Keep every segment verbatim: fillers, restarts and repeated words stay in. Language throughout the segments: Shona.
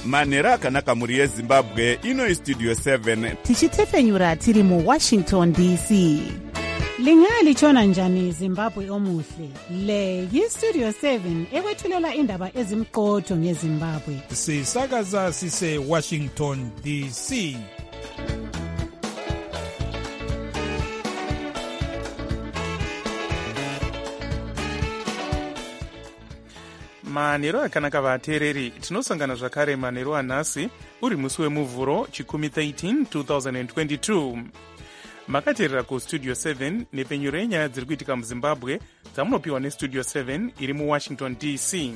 manhero akanaka mhuri yezimbabwe. ino istudio seven tichitefenyura tiri muwashington D C. Lingalitshona njani Zimbabwe omuhle? Le yistudio seven ekwethulela indaba ezimqotho ngeZimbabwe. Sisakaza sise Washington D C. manhero akanaka vateereri, tinosangana zvakare manhero anhasi uri musi wemuvhuro chikumi thirteen twenty twenty-two. makateerera kustudio seven nepfenyuro yenyaya dziri kuitika muzimbabwe dzamunopiwa nestudio seven iri muwashington D C.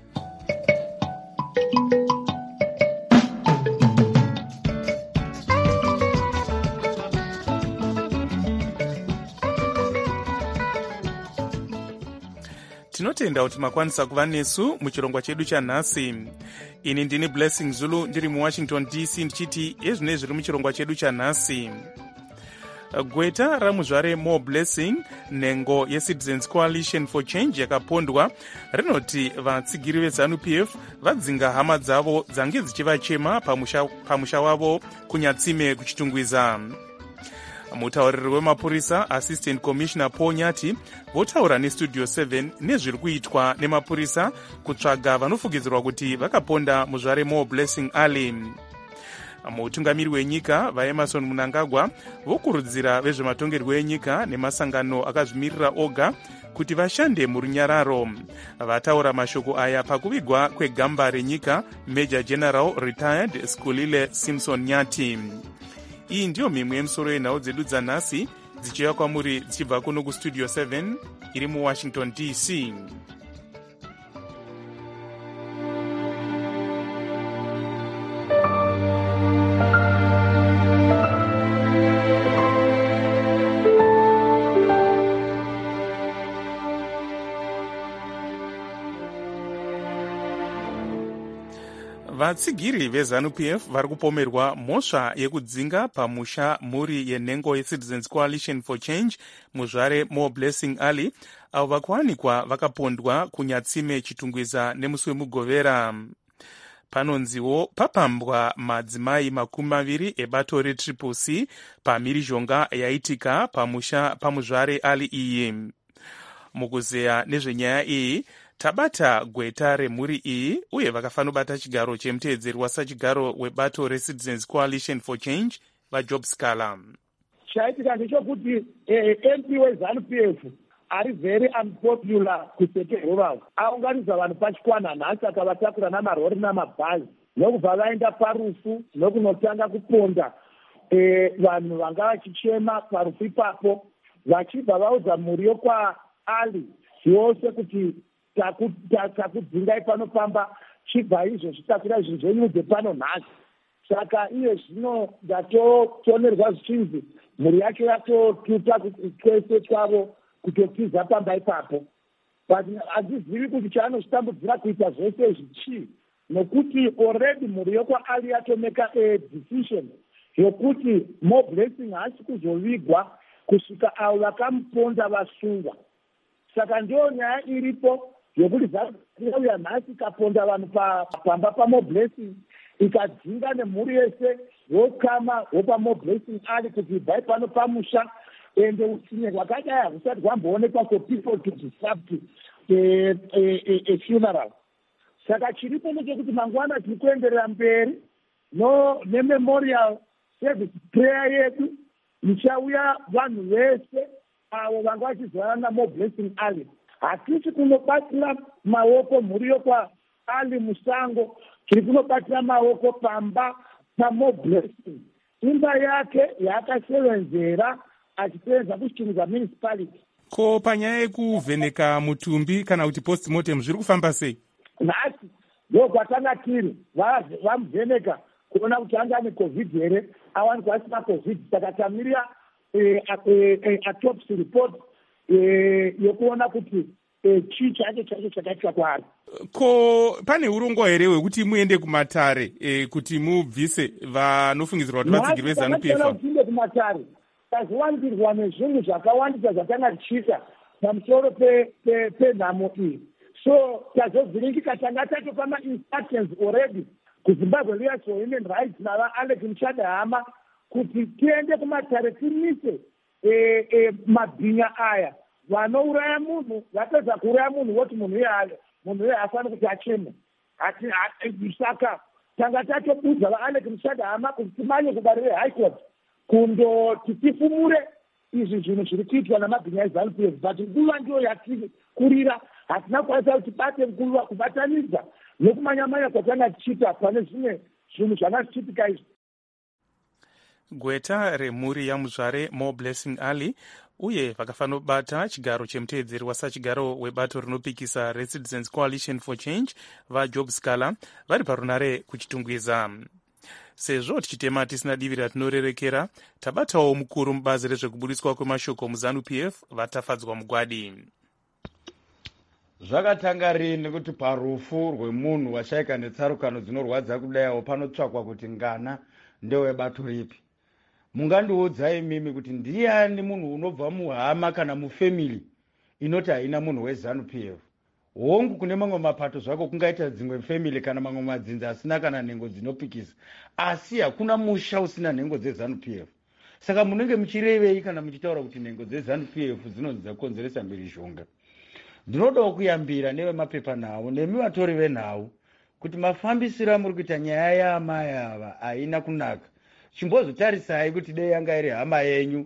tinotenda kuti makwanisa kuva nesu muchirongwa chedu chanhasi. ini ndini Blessing Zulu ndiri muwashington D C ndichiti ezvinei zviri muchirongwa chedu chanhasi. gweta ramuzvare More Blessing, nhengo yeCitizens Coalition for Change yakapondwa, rinoti vatsigiri veZANU P F vadzinga hama dzavo dzange dzichivachema pamusha, pamusha wavo kunyatsime kuchitungwiza. mutauriri wemapurisa Assistant Commissioner Paul Nyati votaura nestudio seven nezviri kuitwa nemapurisa kutsvaga vanofugidzirwa kuti vakaponda muzvare More Blessing Ali. mutungamiri wenyika vaEmerson Mnangagwa vokurudzira vezvematongerwo enyika nemasangano akazvimirira oga kuti vashande murunyararo. vataura mashoko aya pakuvigwa kwegamba renyika Major General Retired Skulile Simpson Nyati. iyi ndiyo mimwe yemusoro yenhau dzedu dzanhasi dzichiuya kwamuri dzichibva kuno kustudio seven iri muwashington D C. vatsigiri veZANU P F vari kupomerwa mhosva yekudzinga pamusha mhuri yenhengo yeCitizens Coalition for Change muzvare More Blessing Ali, avo vakuwanikwa vakapondwa kunyatsime chitungwiza nemusi wemugovera. panonziwo papambwa madzimai makumi maviri ebato retriple C pamhirizhonga yaitika pamusha pamuzvare Ali iyi. mukuzeya nezvenyaya iyi tabata gweta remhuri iyi uye vakafanobata chigaro chemuteedzeri wasachigaro webato reCitizens Coalition for Change vaJob Scala. chaitika ndechokuti M P weZANU P F ari very unpopular kusekerovavo aunganidza vanhu pachikwana nhasi akavatakura namarori namabhazi nokubva vaenda parufu nokunotanga kuponda vanhu vanga vachichema parufu ipapo vachibva vaudza mhuri yokwaali yose kuti takudzingai panofamba chibva izvo chitakura zvinhu zvenyu dzepano nhasi. saka iye zvino ndatotonerwa zvichinzi mhuri yacho yatotuta twese twavo kutotiza pamba ipapo, but handizivi kuti chaanochitambudzira kuita zvese izvi chii, nokuti already mhuri yokwaali yatomeka a decision yokuti More Blessing haasi kuzovigwa kusvika avo vakamuponda vasungwa. saka ndiyo nyaya iripo yokuti zauya nhasi ikaponda vanhu pamba paMore Blessing ikadzinga nemhuri yese vokama vopaMore Blessing Ali kuti bhai pano pamusha ende utsinye hwakadai hahusati hwamboonekwa for people to disrupt a, a, a funeral. saka chiripo ndechekuti mangwana tiri kuenderera mberi no nememorial service prayer yedu ichauya vanhu vese avo vanga vachizorana naMore Blessing Ali. hatisi kunobatira maoko mhuri yokwaali musango, tiri kunobatira maoko pamba paMore Blessing, imba yake yaakasevenzera achisevenza kuchitungudza municipality. ko panyaya yekuvheneka mutumbi kana kuti postmortem zviri kufamba sei? nhasi ndo kwatanga tiri vamuvheneka kuona kuti anga ane covid here, awanikwa asina covid. saka tamirira autopsy report yokuona kuti chii chacho chacho chakaitwa kwaari. ko pane urongwa here hwekuti muende kumatare kuti mubvise vanofungidzirwa kuti vatsigiri veZANU P F? kuti tiende kumatare tazowandirwa nezvinhu zvakawandisa zvatanga tichiita pamusoro penhamo iyi, so tazovhiringika. tanga tatopa ma-instructions already kuzimbabwe lawyers for human rights navaalex mushadhama kuti tiende kumatare timise e, e, mabhinya aya vanouraya munhu vapedza kuuraya munhu voti munhu iye munhu iye hafaniri kuti acheme. Saka tanga tatobudza vaalex mushadhama kuti timanye kubari rehigh court kundoti tifumure izvi zvinhu zviri kuitwa namabhinya ezanu p f, but nguva ndiyo yatiri kurira, hatina kukwanisa kuti bate nguva kubatanidza nekumanyamanya kwatanga tichiita pane zvimwe zvinhu zvanga zvichiitika izvi. Gweta remhuri yamuzvare Mo Blessing Ali uye vakafanobata chigaro chemuteedzeri wasachigaro webato rinopikisa Recitizens Coalition for Change vaJob Scala vari parunare kuchitungwiza. Sezvo tichitema tisina divi ratinorerekera, tabatawo mukuru mubazi rezvekubudiswa kwemashoko muzanu p f vatafadzwa mugwadi. Zvakatanga rini kuti parufu rwemunhu washayika netsarukano dzinorwadza kudayawo panotsvakwa kuti ngana ndewebato ripi? Mungandiudzai mimi kuti ndiani munhu unobva muhama kana mufamily inoti haina munhu wezanu p f? Hongu kune mamwe mapato zvako kungaita dzimwe family kana mamwe madzinza asina kana nhengo dzinopikisa, asi hakuna musha usina nhengo dzezanu p f. Saka munenge muchirevei kana muchitaura kuti nhengo dzezanu p f dzinonzi dzakonzeresa mhirizhonga? Ndinodawo kuyambira nevemapepa nhau nemi vatori venhau kuti mafambisiro amuri kuita nyaya yaamai ava haina kunaka. Chimbozotarisai kuti dei yanga iri hama yenyu,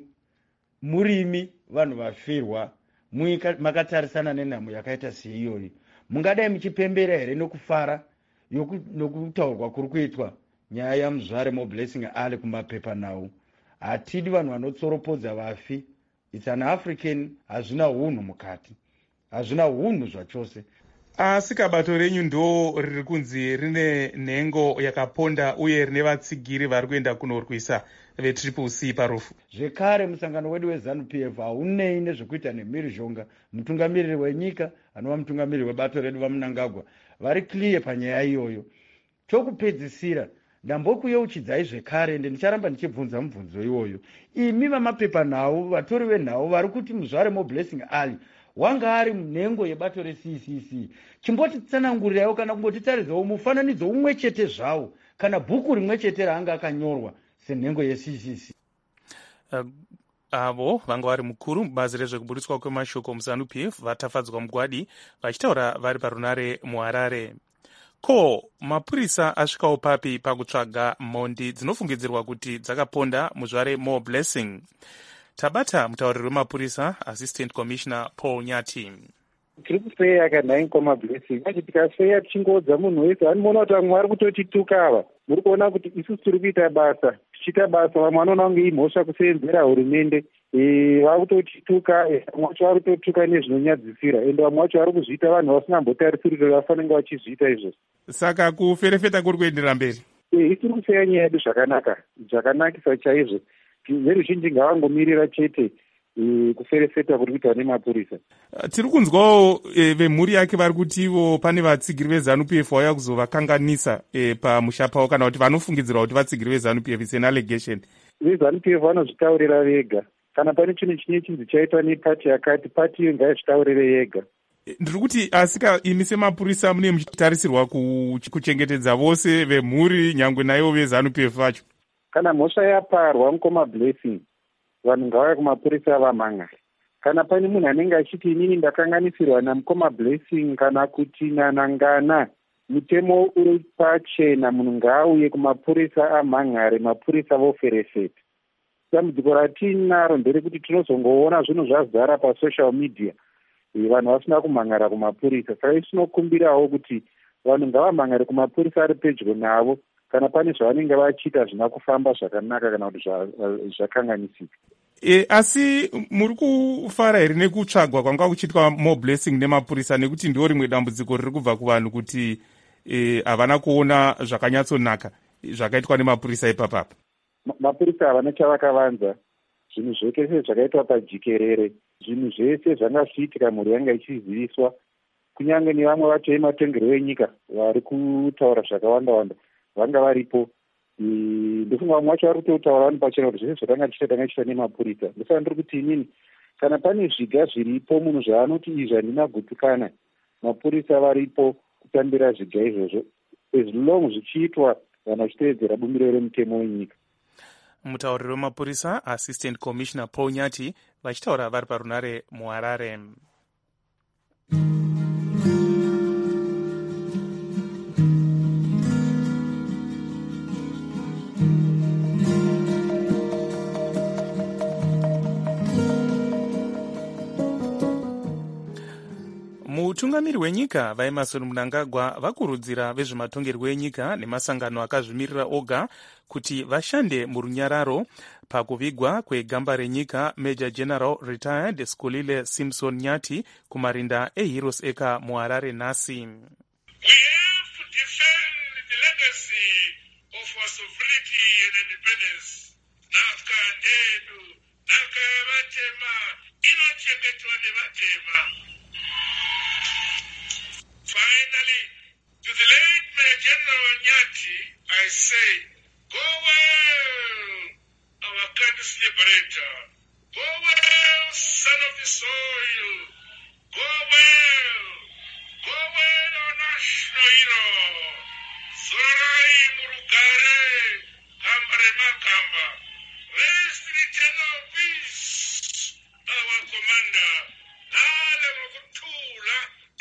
murimi, vanhu vafirwa, makatarisana nenhamo yakaita seiyoyi, mungadai muchipembera here nokufara nokutaurwa kuri kuitwa nyaya yamuzvare Mo Blessing Ali kumapepa nhau? Hatidi vanhu vanotsoropodza vafi. It's an African, hazvina hunhu mukati, hazvina hunhu zvachose. Asi kabato renyu ndo riri kunzi rine nhengo yakaponda uye rine vatsigiri vari kuenda kunorwisa vetriple C parufu. Zvekare musangano wedu wezanu p f haunei nezvekuita nemhirizhonga. Mutungamiriri wenyika anova mutungamiriri webato redu vaMnangagwa vari clear panyaya iyoyo. Chokupedzisira ndambokuyeuchidzai zvekare ende ndicharamba ndichibvunza mubvunzo iwoyo. Imi vamapepa nhau, vatori venhau vari kuti muzvare Mo Blessing Ali wanga ari munhengo yebato re-C C C, chimbotitsanangurirawo kana kumbotitaridzawo mufananidzo umwe chete zvawo kana bhuku rimwe chete raanga akanyorwa senhengo ye-C C C. Uh, avo vanga vari mukuru mubazi rezvekubudiswa kwemashoko muzanu p f vatafadzwa mugwadi vachitaura vari parunare muHarare. Ko mapurisa asvikawo papi pakutsvaga mhondi dzinofungidzirwa kuti dzakaponda muzvare Mo Blessing? Tabata mutauriri wemapurisa Assistant Commissioner Paul Nyati. Tiri kufeya kanhai Mo Blessing achi tikafeya tichingoudza munhu wese anoona kuti vamwe vari kutotituka ava. Muri kuona kuti isusu tiri kuita basa tichiita basa vamwe vanoona kunge imhosva kuseenzera hurumende. Vari kutotituka, vamwe vacho vari kutotuka nezvinonyadzisira ende vamwe vacho vari kuzviita vanhu vasingambotarisiri kuti vafanenge vachizviita izvozvo. Saka kuferefeta kuri kuendera mberi. Isi tiri kufeya nyaya yedu zvakanaka, zvakanakisa chaizvo. Veruzhinji ngavangomirira chete kuferefeta kuri kuitwa nemapurisa. Tiri kunzwawo e, vemhuri yake vari kuti ivo pane vatsigiri vezanu p f vauya kuzovakanganisa e, pamusha pavo kana kuti vanofungidzirwa kuti vatsigiri vezanu p f is an allegation. Vezanu p f vanozvitaurira vega. Kana pane chinhu chine chinzi chaitwa nepati yakati, pati iyo ngaizvitaurire yega. Ndiri kuti asika imi semapurisa mune muchitarisirwa kuchengetedza vose vemhuri nyangwe naivo vezanu p f vacho. Kana mhosva yaparwa Mo Blessing, vanhu ngavauye kumapurisa vamhangari. Kana pane munhu anenge achiti inini ndakanganisirwa naMo Blessing kana kuti nanangana, mutemo uri pachena, munhu ngaauye kumapurisa amhangari, mapurisa voferefeta. Dambudziko ratinaro nderekuti tinozongoona zvinhu zvazara pasocial media, vanhu vasina kumhangara kumapurisa. Saka isi tinokumbirawo kuti vanhu ngavamhangare kumapurisa ari pedyo navo kana pane zvavanenge vachiita zvina kufamba zvakanaka kana kuti zvakanganisika. E, asi muri kufara here nekutsvagwa kwanga kuchiitwa Mo Blessing nemapurisa, nekuti ndiwo rimwe dambudziko riri kubva kuvanhu kuti havana e, kuona zvakanyatsonaka zvakaitwa nemapurisa ipapapa? Mapurisa havana chavakavanza. Zvinhu zvese zvakaitwa pajikerere, zvinhu zvese zvanga zviitika mhuri yanga ichiziviswa, kunyange nevamwe vacho vematongerwo enyika vari kutaura zvakawanda-wanda vanga varipo. Ndofunga vamwe vacho vari kutotaura vanhu pachena kuti zvese zvakanga tichita tanga tichita nemapurisa. Ndosaka ndiri kuti inini kana pane zviga zviripo munhu zvaanoti izvi handina gutukana, mapurisa varipo kutambira zviga izvozvo. as long zvichiitwa vanhu vachitevedzera bumbiro remutemo wenyika. Mutauriri wemapurisa assistant commissioner Paul Nyati vachitaura vari parunare muHarare. Mutungamiri wenyika vaEmmerson Mnangagwa vakurudzira vezvematongerwo enyika nemasangano akazvimirira oga kuti vashande murunyararo pakuvigwa kwegamba renyika Major General Retired Skolile Simpson Nyati kumarinda eHeroes Acre muHarare nhasi. We have to defend the legacy of our sovereignty and independence. Naka ndedu, naka vatema, inochengetwa nevatema. Finally, to the late Major General Nyati, I say, go well, our country's liberator. Go well, son of the soil. Go well. Go well, our national hero. Zorai Murugare, Kambare Makamba. Rest in eternal peace, our commander. Nale Mokutula.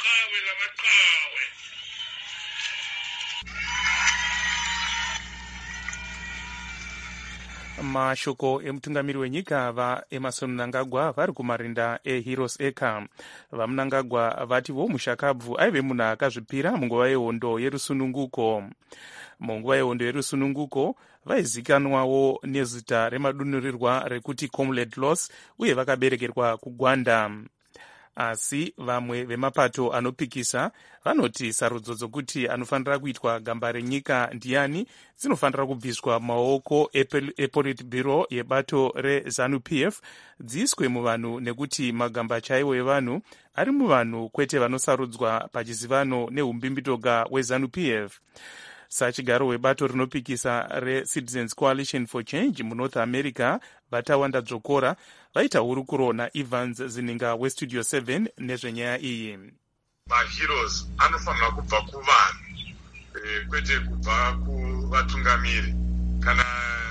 Mashoko emutungamiri wenyika vaEmmerson Mnangagwa vari kumarinda eHeroes Acre. VaMnangagwa vativo mushakabvu aive munhu akazvipira munguva yehondo yerusununguko. Munguva yehondo yerusununguko vaizikanwawo nezita remadunhurirwa rekuti Comrade Loss uye vakaberekerwa kuGwanda. Asi vamwe vemapato anopikisa vanoti sarudzo dzokuti anofanira kuitwa gamba renyika ndiani dzinofanira kubviswa maoko ePolitburo yebato reZANU-P F dziiswe muvanhu nekuti magamba chaiwo evanhu ari muvanhu kwete vanosarudzwa pachizivano neumbimbitoga weZANU-P F. Sachigaro webato rinopikisa reCitizens Coalition for Change muNorth America vatawanda dzokora vaita hurukuro naEvans Zininga weStudio seven nezvenyaya iyi. MaHeroes anofanira kubva kuvanhu e, kwete kubva kuvatungamiri kana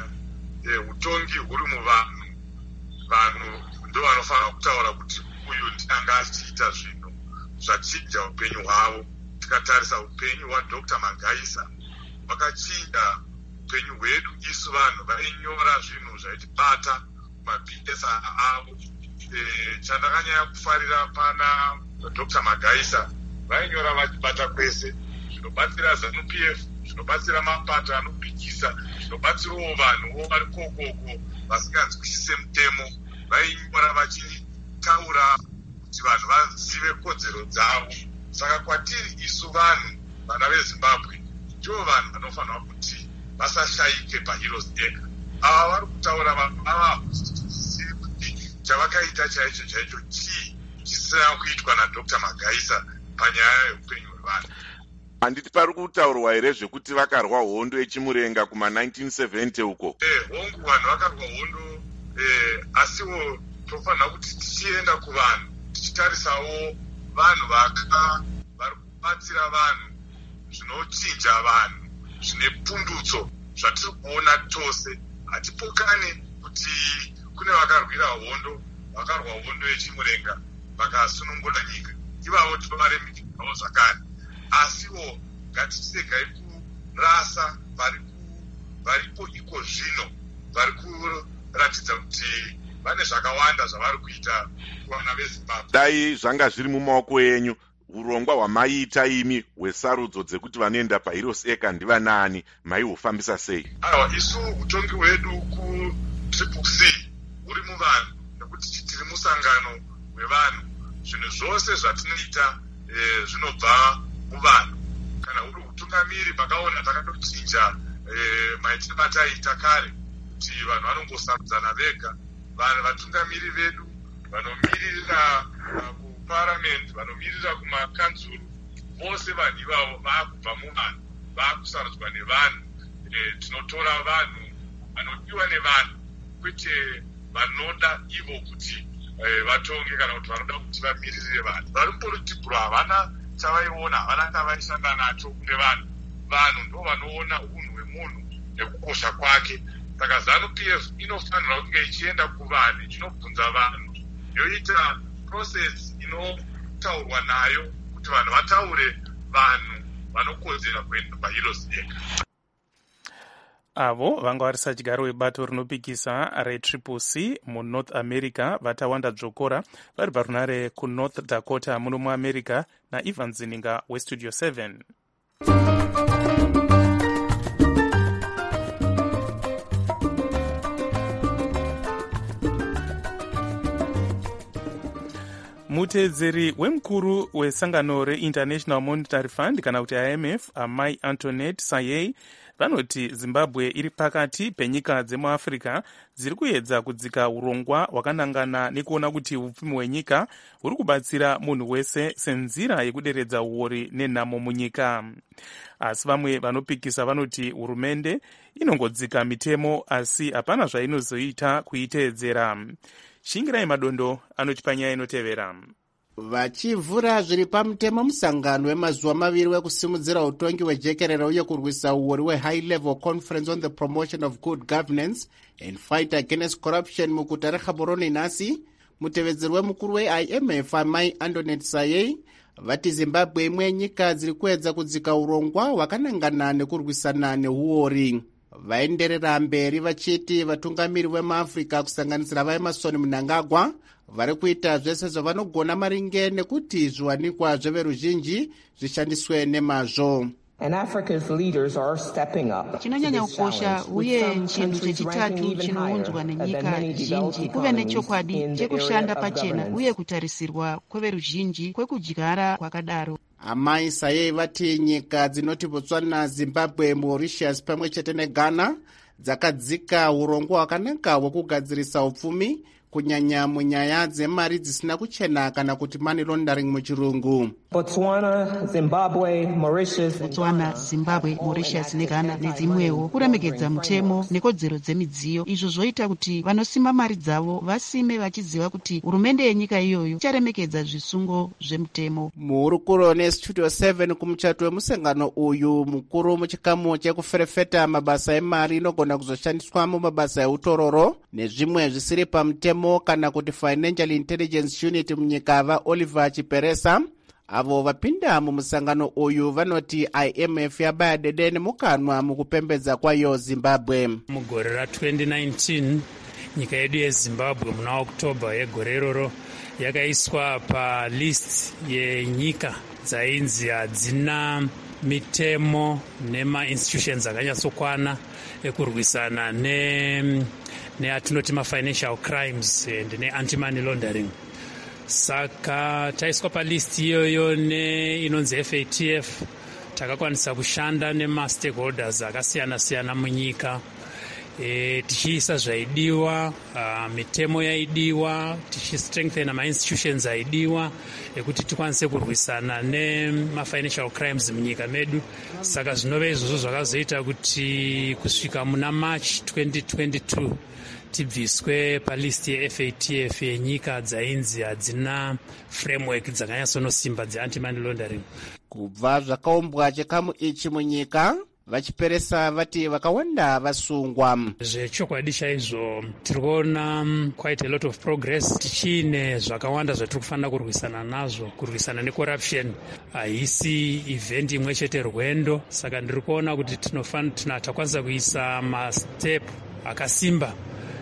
utongi huri muvanhu. Vanhu ndo vanofanira kutaura kuti uyu ndanga achiita zvinhu zvachinja upenyu hwavo. Tikatarisa upenyu hwaDr Magaisa vakachinja upenyu hwedu isu vanhu vainyora zvinhu zvaitibata mabhiesa avo. E, chandakanyanya kufarira pana Dr Magaisa vainyora vachibata kwese zvinobatsira ZANU-P F, zvinobatsira mapato anopikisa, zvinobatsirawo vanhuwo vari kokoko vasinganzwisise mutemo. Vainyora vachitaura kuti vanhu vazive kodzero dzavo. Saka kwatiri isu vanhu vana veZimbabwe ndivo vanhu vanofanira kuti vasashayike paHeroes Acre. Ava vari kutaura vanhu ava zivi kuti chavakaita chaicho chaicho chii chisina kuitwa naDr Magaisa panyaya yeupenyu hwevanhu. Handiti pari kutaurwa here zvekuti vakarwa hondo yechimurenga kuma nineteen seventy uko? Eh, hongu vanhu vakarwa hondo, eh, asiwo tofanira kuti tichienda kuvanhu tichitarisawo vanhu vaka vari kubatsira vanhu, zvinochinja vanhu, zvine pundutso zvatiri kuona tose. Hatipokane kuti kune vakarwira hondo, vakarwa hondo yechimurenga vakasunungura nyika, ivavo tovaremikirawo zvakare. Asiwo ngatiregai kurasa varipo iko zvino vari kuratidza kuti vane zvakawanda zvavari kuita kuvana veZimbabwe. Dai zvanga zviri mumaoko enyu, urongwa hwamaiita imi hwesarudzo dzekuti vanoenda paHeroes Acre ndivanani, maihufambisa sei? Aiwa, isu utongi hwedu kutriple C huri muvanhu nekuti tiri musangano hwevanhu. Zvinhu zvose zvatinoita e, zvinobva muvanhu. Kana uri utungamiri pakaona takatochinja e, maitiro ataita kare kuti vanhu vanongosarudzana vega. Vanhu vatungamiri vedu vanomirira kuparliament, vanomirira kumakanzuru, vose vanhu ivavo vaakubva muvanhu, vaakusarudzwa nevanhu. E, tinotora vanhu vanodiwa nevanhu, kwete vanoda ivo kuti e, vatonge kana kuti vanoda kuti vamirire vanhu. Vari muPolitburo havana chavaiona, havana chavaishanda nacho kune vanhu. vanhu ndo vanoona unhu hwemunhu nekukosha kwake. Saka ZANU P F inofanirwa kunge ichienda kuvanhu ichinobvunza vanhu, yoita process inotaurwa nayo kuti vanhu vataure vanhu vanokodzera kuenda paHeroes Egg. avo vanga vari sadyaro webato rinopikisa retriple C munorth america vatawanda dzvokora vari parunare kunorth dakota muno muamerica naivan zininga westudio seven. muteedzeri wemukuru wesangano reinternational monetary fund kana kuti I M F amai Antoinette Sayei vanoti Zimbabwe iri pakati penyika dzemuafrica dziri kuedza kudzika urongwa hwakanangana nekuona kuti upfumi hwenyika huri kubatsira munhu wese senzira yekuderedza uori nenhamo munyika. Asi vamwe vanopikisa vanoti hurumende inongodzika mitemo asi hapana zvainozoita kuiteedzera. Shingirai Madondo anotipa nyaya inotevera. Vachivhura zviri pamutemo musangano wemazuva maviri wekusimudzira utongi hwejekerere uye kurwisa uori hwe-High Level Conference on the Promotion of Good Governance and Fight Against Corruption muguta reGaborone nhasi, mutevedzeri wemukuru we-I M F amai Antoinette Sayei vati Zimbabwe imwe yenyika dziri kuedza kudzika urongwa hwakanangana nekurwisana neuori. Vaenderera mberi vachiti vatungamiri vemuAfrica kusanganisira vaEmerson Mnangagwa vari kuita zvese zvavanogona maringe nekuti zviwanikwa zveveruzhinji zvishandiswe nemazvo. Chinonyanya kukosha uye chinhu chechitatu chinounzwa nenyika zhinji kuve nechokwadi chekushanda pachena uye kutarisirwa kweveruzhinji kwekudyara kwakadaro. Amai Sayei vati nyika dzinoti Botswana, Zimbabwe, Mauritius pamwe chete neGhana dzakadzika urongwa hwakanaka hwekugadzirisa upfumi kunyanya munyaya dzemari dzisina kuchena kana kuti money laundering muchirungu. Botswana, Zimbabwe, Mauritius, Botswana, Zimbabwe, Mauritius neGhana nedzimwewo kuremekedza mutemo nekodzero dzemidziyo, izvo zvoita kuti vanosima mari dzavo vasime vachiziva kuti hurumende yenyika iyoyo icharemekedza zvisungo zvemutemo. Muhurukuro nestudio seven kumuchato wemusangano uyu mukuru muchikamu chekuferefeta mabasa emari inogona kuzoshandiswa mumabasa eutororo nezvimwe zvisiri pamutemo kana kuti Financial Intelligence Unit munyika vaOliver Chiperesa avo vapinda mumusangano uyu vanoti I M F yabaya dede nemukanwa mukupembedza kwayo Zimbabwe. Mugore ra twenty nineteen nyika yedu yeZimbabwe muna Oktoba yegore iroro yakaiswa pa list yenyika dzainzi hadzina mitemo nema institutions akanyatsokwana ekurwisana ne neatinoti ma-financial crimes and ne-anti-money laundering. Saka taiswa pa list iyoyo inonzi F A T F, takakwanisa kushanda nema-stakeholders akasiyana-siyana munyika, e, tichiisa zvaidiwa, uh, mitemo yaidiwa, tichistrengthena ma-institutions aidiwa ekuti tikwanise kurwisana nema-financial crimes munyika medu. Saka zvinove izvozvo zvakazoita kuti kusvika muna March twenty twenty-two tibviswe palisti ye-F A T F yenyika dzainzi hadzina framework dzakanyatsonosimba dze-anti-money laundering. Kubva zvakaumbwa chikamu ichi munyika, Vachiperesa vati vakawanda vasungwa. Zvechokwadi chaizvo tiri kuona quite a lot of progress, tichine zvakawanda zvatiri kufanira kurwisana nazvo. Kurwisana necorruption haisi event imwe chete rwendo, saka ndiri kuona kuti tinofanira takwanisa kuisa mastep akasimba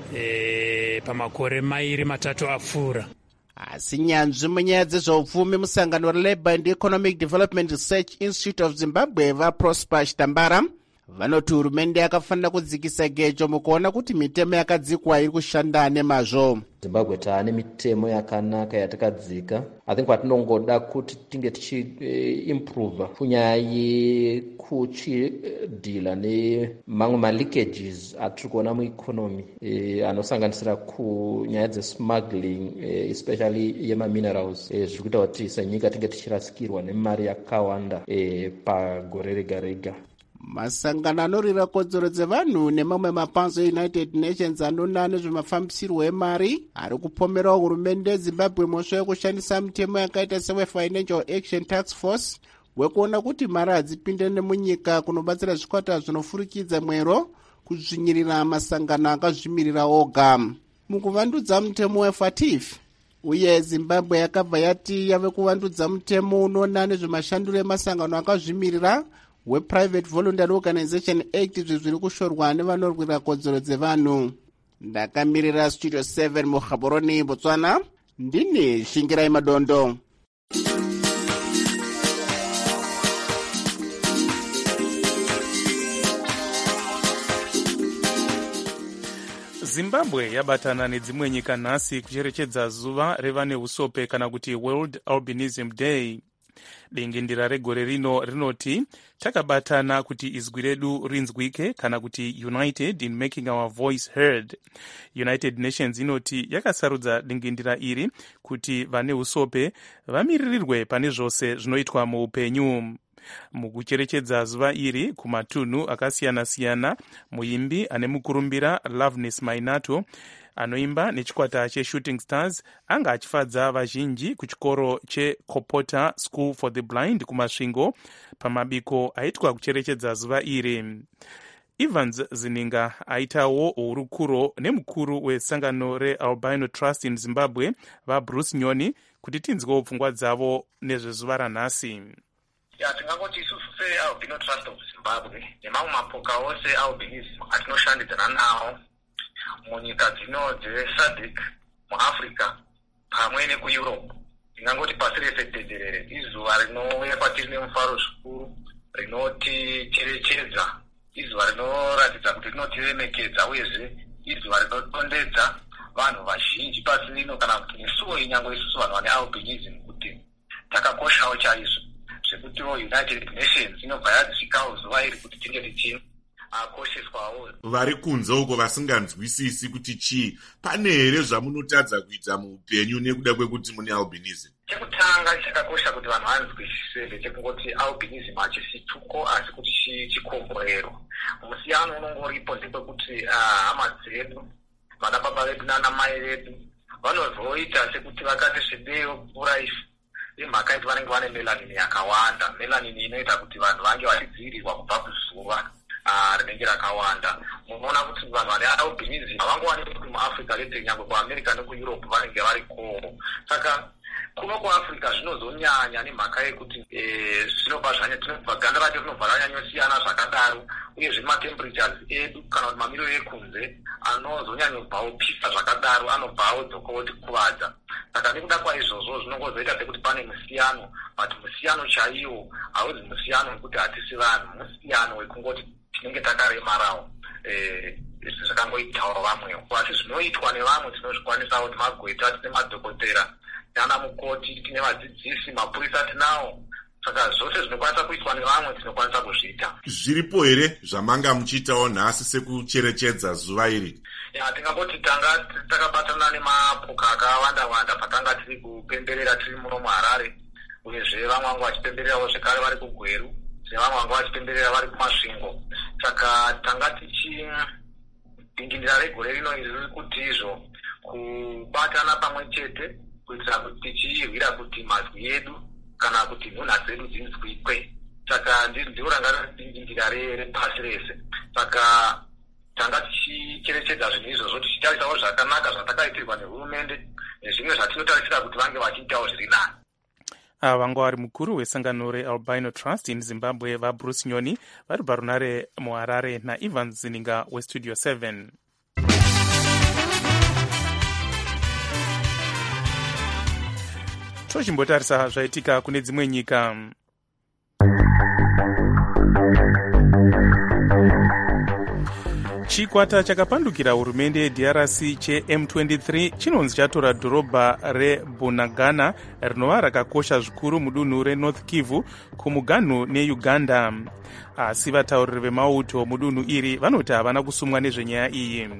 e, pamakore mairi matatu apfuura. Asi nyanzvi munyaya dzezveupfumi musangano reLabour and Economic Development Research Institute of Zimbabwe vaProsper Chitambara vanoti hurumende yakafanira kudzikisa gejo mukuona kuti mitemo yakadzikwa iri kushanda nemazvo. Zimbabwe taane mitemo yakanaka yatakadzika. I think patinongoda kuti tinge tichi-improve kunyaya yekuchidhila nemamwe ma-leakages atiri kuona mueconomy e, anosanganisira kunyaya dze-smuggling e, especially yema-minerals e, zviri kuita kuti senyika tinge tichirasikirwa nemari yakawanda e, pagore rega rega. Masangano anorira kodzero dzevanhu nemamwe mapanzo eUnited Nations anoona nezvemafambisirwo emari ari kupomera hurumende Zimbabwe mhosva yekushandisa mitemo yakaita sewe Financial Action Task Force wekuona kuti mari hadzipinde nemunyika kunobatsira zvikwata zvinofurikidza mwero kuzvinyirira masangano akazvimirira oga. Mukuvandudza mutemo wefatif uye Zimbabwe yakabva yati yave kuvandudza mutemo unoona nezvemashanduro emasangano akazvimirira wePrivate Voluntary Organization Act izvi zviri kushorwa nevanorwira kodzero dzevanhu. Ndakamirira Studio seven muGaborone, Botswana. Ndini Shingirai Madondo. Zimbabwe yabatana nedzimwe nyika nhasi kucherechedza zuva revane usope kana kuti World Albinism Day. Dingindira regore rino rinoti takabatana kuti izwi redu rinzwike kana kuti united in making our voice heard. United Nations inoti yakasarudza dingindira iri kuti vane usope vamiririrwe pane zvose zvinoitwa muupenyu. Mukucherechedza zuva iri kumatunhu akasiyana-siyana, muimbi ane mukurumbira Loveness Mainato anoimba nechikwata cheShooting Stars anga achifadza vazhinji kuchikoro cheKopota School for the Blind kumasvingo pamabiko aitwa kucherechedza zuva iri. Evans Zininga aitawo hurukuro nemukuru wesangano reAlbino Trust in Zimbabwe vaBruce Nyoni kuti tinzwewo pfungwa dzavo nezvezuva ranhasi. Ya tingangoti isusu seAlbino Trust of Zimbabwe nemamwe mapoka ose albinism atinoshandidzana nawo munyika dzino dzeSADC muAfrica pamwe nekuEurope. Ndingangoti pasi rese tenderere izuva rinouya kwatiri nemufaro zvikuru, rinoticherechedza, izuva rinoratidza kuti rinotiremekedza, uyezve izuva rinotondedza vanhu vazhinji pasi rino, kana kuti nesuwo inyangwe isusu vanhu vane albinism kuti takakoshawo chaizvo zvekutiwo United Nations inobva yadzikawo zuva iri kuti tinge tichini akosheswawo. Vari kunze uko vasinganzwisisi kuti chii, pane here zvamunotadza kuita muupenyu nekuda kwekuti mune albinism? Chekutanga chakakosha kuti vanhu vanzwisise ndechekungoti albinism hachisi tuko asi kuti chikomborero. Musiyano unongoripo ndekwekuti hama dzedu, vanababa vedu nanamai vedu vanozoita sekuti vakati svibeyo puraifu imhaka yekuti vanenge vane melanini yakawanda. Melanini inoita kuti vanhu vange vachidzivirirwa kubva kuzuva rinenge rakawanda. Munoona kuti vanhu vane albinism havangowanikwi kuti muAfrica rete, nyangwe kuAmerica nekuEurope vanenge varikowo. Saka kuno kuAfrica zvinozonyanya nemhaka yekuti zvinobva zvinobva ganda racho rinobva ranyanyosiyana zvakadaro, uyezve matemperatures edu kana kuti mamiriro ekunze anozonyanyobvawo pisa zvakadaro anobvawo dzokoti kuvadza. Saka nekuda kwaizvozvo zvinongozoita sekuti pane musiyano, but musiyano chaiwo hauzi musiyano wekuti hatisi vanhu, musiyano wekungoti tinenge takaremarawo zvakangoitawo vamwewo. Asi zvinoitwa nevamwe tinozvikwanisawo, timagweta, tine madhokotera, nana mukoti, tine vadzidzisi, mapurisa tinawo. Saka zvose zvinokwanisa kuitwa nevamwe tinokwanisa kuzviita. Zviripo here zvamanga muchiitawo nhasi sekucherechedza zuva iri? Ya tingangoti tanga takabatana nemapoka akawanda-wanda patanga tiri kupemberera tiri muno muHarare, uyezve vamwe vangu vachipembererawo zvekare vari kuGweru, nevamwe vangu vachipemberera vari kumasvingo. Saka tanga tichi dingindira regore rino iri riri kuti izvo kubatana pamwe chete kuitira kuti tichirwira kuti mazwi edu kana kuti nhunha dzedu dzinzwikwe. Saka ndiro ranga riri dingindira repasi rese. Saka tanga tichicherechedza zvinhu izvozvo tichitarisawo zvakanaka zvatakaitirwa nehurumende nezvimwe zvatinotarisira kuti vange vachiitawo zviri nani. Ava vanga vari mukuru wesangano reAlbino Trust in Zimbabwe vaBruce Nyoni vari parunare muHarare naEvans Zininga weStudio seven. Tochimbotarisa zvaitika kune dzimwe nyika. Chikwata chakapandukira hurumende yeD R C cheM twenty-three chinonzi chatora dhorobha reBunagana rinova rakakosha zvikuru mudunhu reNorth Kivu kumuganhu neUganda. Asi vatauriri vemauto mudunhu iri vanoti havana kusumwa nezvenyaya iyi.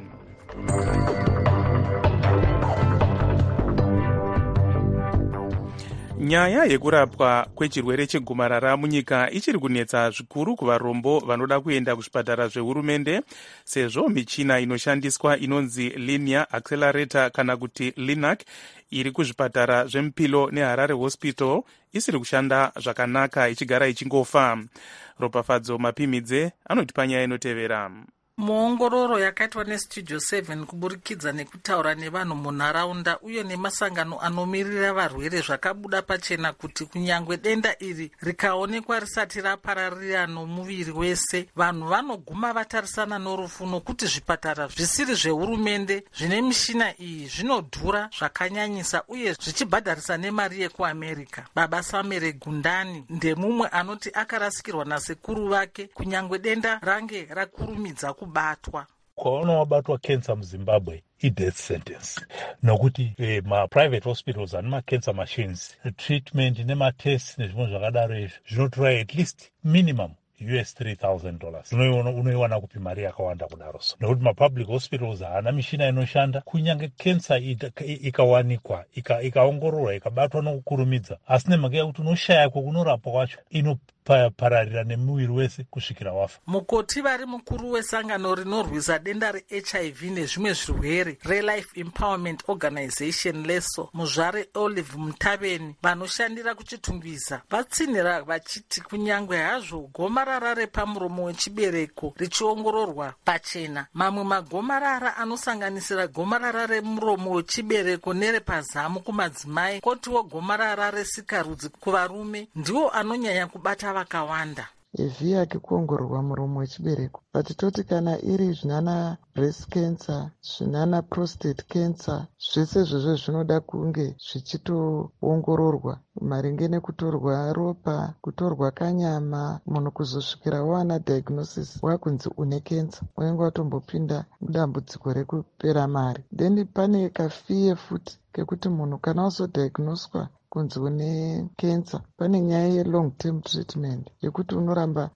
nyaya yekurapwa kwechirwere chegomarara munyika ichiri kunetsa zvikuru kuvarombo vanoda kuenda kuzvipatara zvehurumende, sezvo michina inoshandiswa inonzi linear accelerator kana kuti linac iri kuzvipatara zvemupilo neharare hospital isiri kushanda zvakanaka, ichigara ichingofa. Ropafadzo Mapimidze anotipa nyaya inotevera. Muongororo yakaitwa nestudio seven kuburikidza nekutaura nevanhu munharaunda uye nemasangano anomirira varwere zvakabuda pachena kuti kunyangwe denda iri rikaonekwa risati rapararira nomuviri wese, vanhu vanoguma vatarisana norufu nokuti zvipatara zvisiri zvehurumende zvine mishina iyi zvinodhura zvakanyanyisa uye zvichibhadharisa nemari yekuamerica. Baba Samere Gundani ndemumwe anoti akarasikirwa nasekuru vake kunyangwe denda range rakurumidza ku batwa. Kwaona wabatwa cancer muZimbabwe i-death sentence nokuti eh, ma-private hospitals ane ma-cancer machines, treatment nema-tests nezvimwe zvakadaro izvi zvinotora at least minimum U S three thousand dollars. Unoiwana kupi mari yakawanda kudaro so. Nokuti ma-public hospitals haana mishina inoshanda, kunyange cancer ikawanikwa ikaongororwa ikabatwa nokukurumidza, asi nemhaka yekuti unoshaya kwekunorapwa kwacho inopararira nemuviri wese kusvikira wafa. Mukoti vari mukuru wesangano rinorwisa denda reH I V nezvimwe zvirwere reLife Empowerment Organization leso, muzvare Olive Mutaveni, vanoshandira kuchitungwiza vatsinhira vachiti kunyangwe hazvo gomarara repamuromo wechibereko richiongororwa pachena, mamwe magomarara anosanganisira gomarara remuromo wechibereko nerepazamu kumadzimai, kotiwo gomarara resikarudzi kuvarume ndiwo anonyanya kubata vakawanda. Evhi yake kuongororwa muromo wechibereko, patitoti kana iri zvinana breast cancer, zvinana prostate cancer, zvese zvozvo zvinoda kunge zvichitoongororwa maringe nekutorwa ropa, kutorwa kanyama, munhu kuzosvikira wana diagnosis wakunzi une cancer, unenge watombopinda mudambudziko rekupera mari. Then pane kafiye futi kekuti munhu kana wazodiagnoswa kunzi une cancer, pane nyaya ye-long term treatment yekuti unoramba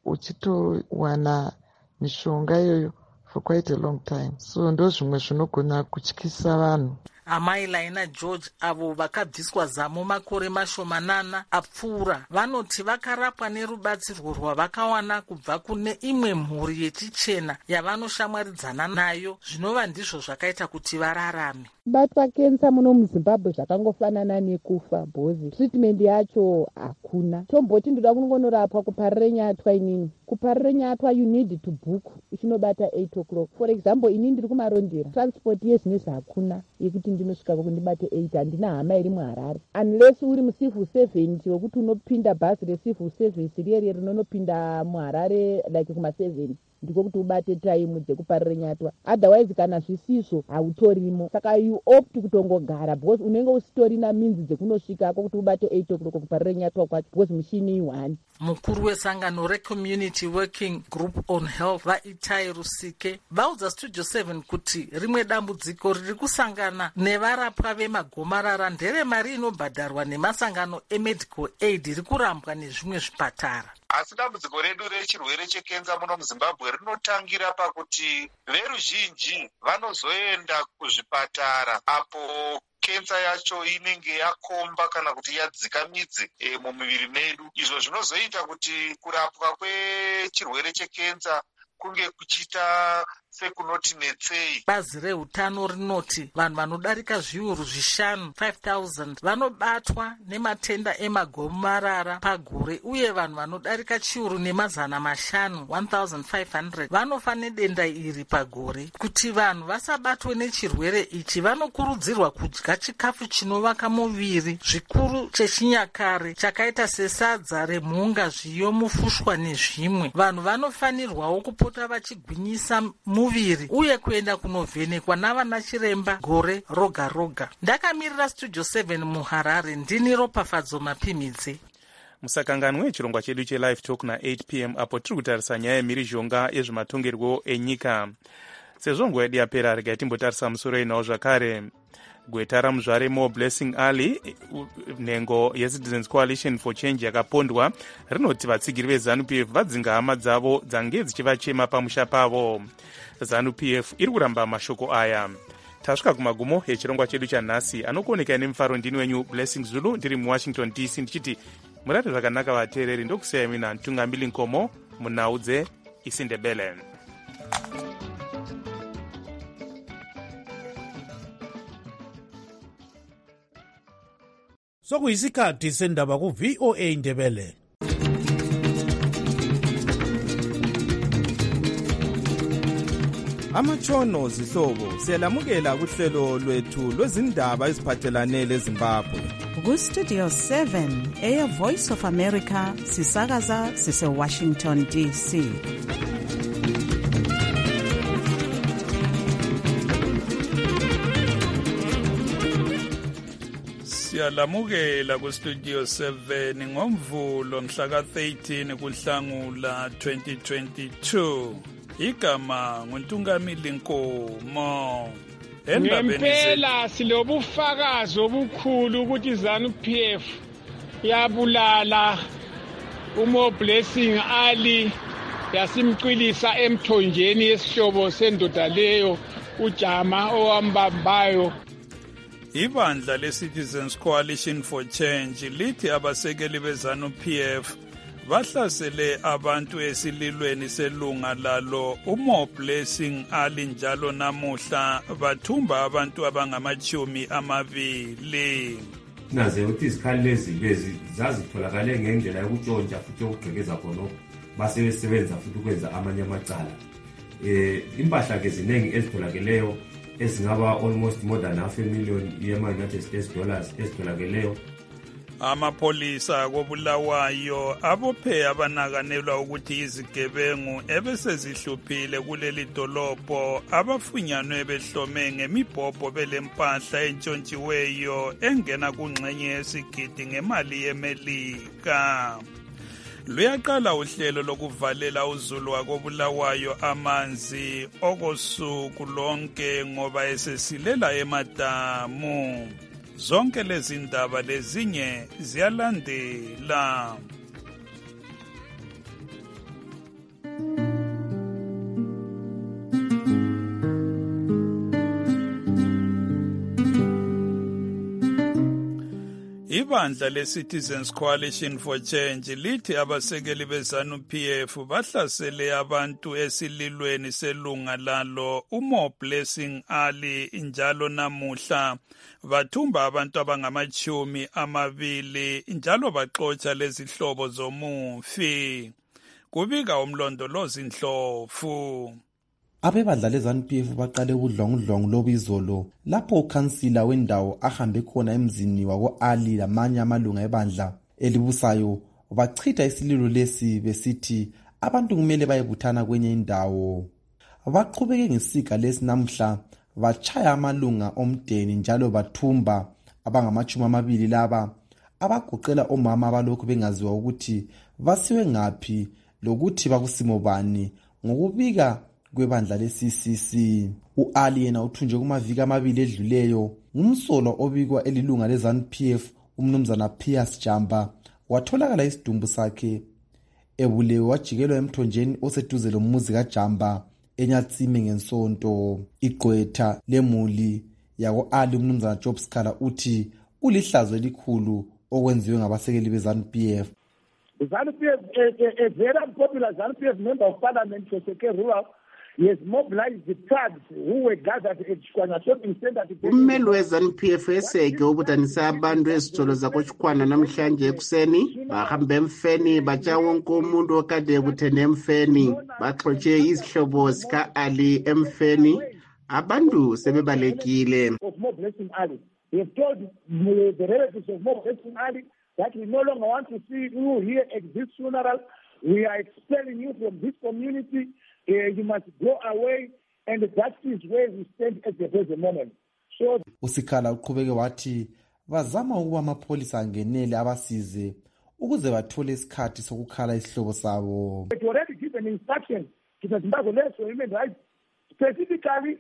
uchitowana mishonga iyoyo for quite a long time. So ndo zvimwe zvinogona kutyisa vanhu. Amai Laina George avo vakabviswa zamo makore mashomanana apfuura vanoti vakarapwa nerubatsirwo rwavakawana kubva kune imwe mhuri yechichena yavanoshamwaridzana nayo, zvinova ndizvo zvakaita kuti vararame. Batwa kensa muno muZimbabwe zvakangofanana nekufa bhozi. Treatment yacho hakuna. Tomboti ndoda kungonorapwa kuparire nyatwa inini. Kuparire nyatwa you need to book.Ichinobata eight o'clock. For example, inini ndiri kumarondera. Transport yezvinezvi hakuna yekuti ndinosvika kundibate eight. Handina hama iri muHarare. Unless uri mucivil servant wekuti unopinda bhazi recivil service riye rinonopinda muHarare like kuma seven. Ndiko kuti ubate time dzekuparire nyatwa. Otherwise kana zvisizvo hautorimo. Saka you opt kutongogara because unenge usitorina minzi dzekunosvika kuti ubate eight o'clock kuparire nyatwa kwacho because mushini iwani. Mukuru wesangano reCommunity Working Group on Health vaItai Rusike vaudza Studio seven kuti rimwe dambudziko riri kusangana nevarapwa vemagomarara ndere mari inobhadharwa nemasangano emedical aid riri kurambwa nezvimwe zvipatara. Asi dambudziko redu rechirwere chekenza muno muZimbabwe rinotangira pakuti veruzhinji vanozoenda kuzvipatara apo kensa yacho inenge yakomba kana kuti yadzika midzi e, mumiviri medu. Izvo zvinozoita kuti kurapwa kwechirwere chekensa kunge kuchita sekunoti netsei. Bazi reutano rinoti vanhu vanodarika zviuru zvishanu five thousand vanobatwa nematenda emagomarara pagore uye vanhu vanodarika chiuru nemazana mashanu one thousand five hundred vanofa nedenda iri pagore. Kuti vanhu vasabatwe nechirwere ichi vanokurudzirwa kudya chikafu chinovaka muviri, zvikuru chechinyakare chakaita sesadza remhunga, zviyo, mufushwa nezvimwe. Vanhu vanofanirwawo kupota vachigwinyisa muviri uye kuenda kunovhenekwa navana chiremba gore roga roga. Ndakamirira Studio seven muHarare, ndini Ropafadzo Mapimidze. Musakanganwe chirongwa chedu cheLive Talk na eight p m apo tiri kutarisa nyaya yemhirizhonga yezvematongerwo enyika. Sezvo nguva yedu yapera, regai timbotarisa musoro inawo zvakare. Gweta ramuzvare More Blessing Ali, nhengo yeCitizens Coalition for Change yakapondwa, rinoti vatsigiri veZANU-P F vadzinga hama dzavo dzange dzichivachema pamusha pavo. ZANU-P F iri kuramba mashoko aya. tasvika kumagumo echirongwa chedu chanhasi. Anokuonekai nemufaro ndini wenyu Blessing Zulu ndiri muwashington D C ndichiti murate zvakanaka vateereri. Ndokusiyai mina Ntungambili Nkomo munhau dzeIsindebele. sokuyisikhathi sendaba ku-V O A Ndebele. Amatshono zihlobo siyalamukela kuhlelo lwethu lwezindaba eziphathelane leZimbabwe. Ku-Studio seven eya Voice of America sisakaza sise-Washington D C. Siyalamukela ku-Studio seven ngomvulo mhla ka-thirteen kuNhlangula twenty twenty-two. Igama nguNtungamili Nkomo. Ngempela silobufakazi obukhulu ukuthi ZANU-P F yabulala uMo Blessing Ali yasimcwilisa emthonjeni yesihlobo sendoda leyo uJama owambambayo. Ibandla le-Citizens Coalition for Change lithi abasekeli be-ZANU-P F bahlasele abantu esililweni selunga lalo uMo Blessing Ali njalo namuhla bathumba abantu abangamachumi amabili. Naze ukuthi izikhali lezi lezi zazitholakale ngendlela yokutshontsha futhi ukugqekeza khona basebenza futhi ukwenza amanye amacala. Eh impahla ke ziningi ezitholakeleyo ezingaba almost more than half a million ye-United States dollars ezitholakeleyo. Amapolisa koBulawayo abophe abanakanelwa ukuthi izigebengu ebesezihluphile kuleli dolobho abafunyanwe behlome ngemibhobho belempahla entshontshiweyo engena kungxenye yesigidi ngemali yeMelika. Luyaqala uhlelo lokuvalela uZulu wakoBulawayo amanzi okosuku lonke ngoba esesilela emadamu. Zonke lezi ndaba lezinye ziyalandela. Ibandla le-Citizens Coalition for Change lithi abasekeli be-ZANU-P F bahlasele abantu esililweni selunga lalo uMo Blessing Ali njalo namuhla bathumba abantu abangamachumi amabili njalo baxotsha lezihlobo zomufi. Kubika umlondolozi Ndlovu. Abebandla leZANU-P F baqale udlongudlongo lobizolo lapho ukhansila wendawo ahambe khona emzini wako-Ali lamanye amalunga ebandla elibusayo bachitha isililo lesi besithi abantu kumele bayebuthana kwenye indawo. Baqhubeke ngesika lesi namhla bachaya amalunga omdeni njalo bathumba abangamachumi amabili laba abagoqela omama abalokhu bengaziwa ukuthi basiwe ngaphi lokuthi bakusimo bani. Ngokubika kwebandla le-C C C, u-Ali yena uthunjwe kumaviki amabili edluleyo ngumsolo obikwa elilunga le-ZANU-P F umnumzana Pius Jamba watholakala isidumbu sakhe ebulewe wajikelwa emthonjeni oseduze lomuzi kaJamba eNyatsime ngensonto. Igqwetha lemuli yako-Ali umnumzana Job Scala uthi kulihlazo elikhulu okwenziwe ngabasekeli be-ZANU-P F. ZANU-P F, a, a, a very popular ZANU-P F member of parliament, Joseke Rural, he has mobilized the thugs who were gathered at Chikwanya shopping center. Ummeli we-ZANU-P F eseke ubudanisa abantu ezitolo zakoChikwanya namhlanje ekuseni bahamba emfeni batsha wonke umuntu okade ekuthene emfeni baxotshe izihlobo zika-Ali emfeni. Abantu sebebalekile. Of Mo Blessing Ali. He has told the, the relatives of Mo Blessing Ali that we no longer want to see you here at this funeral. We are expelling you from this community. Uh, you must go away, and that is where we stand at the present moment. So usikhala uqhubeke wathi bazama ukuba amapholisa angenele abasize ukuze bathole isikhathi sokukhala isihlobo sabo. It already given instruction to the Zimbabwe Human Rights, specifically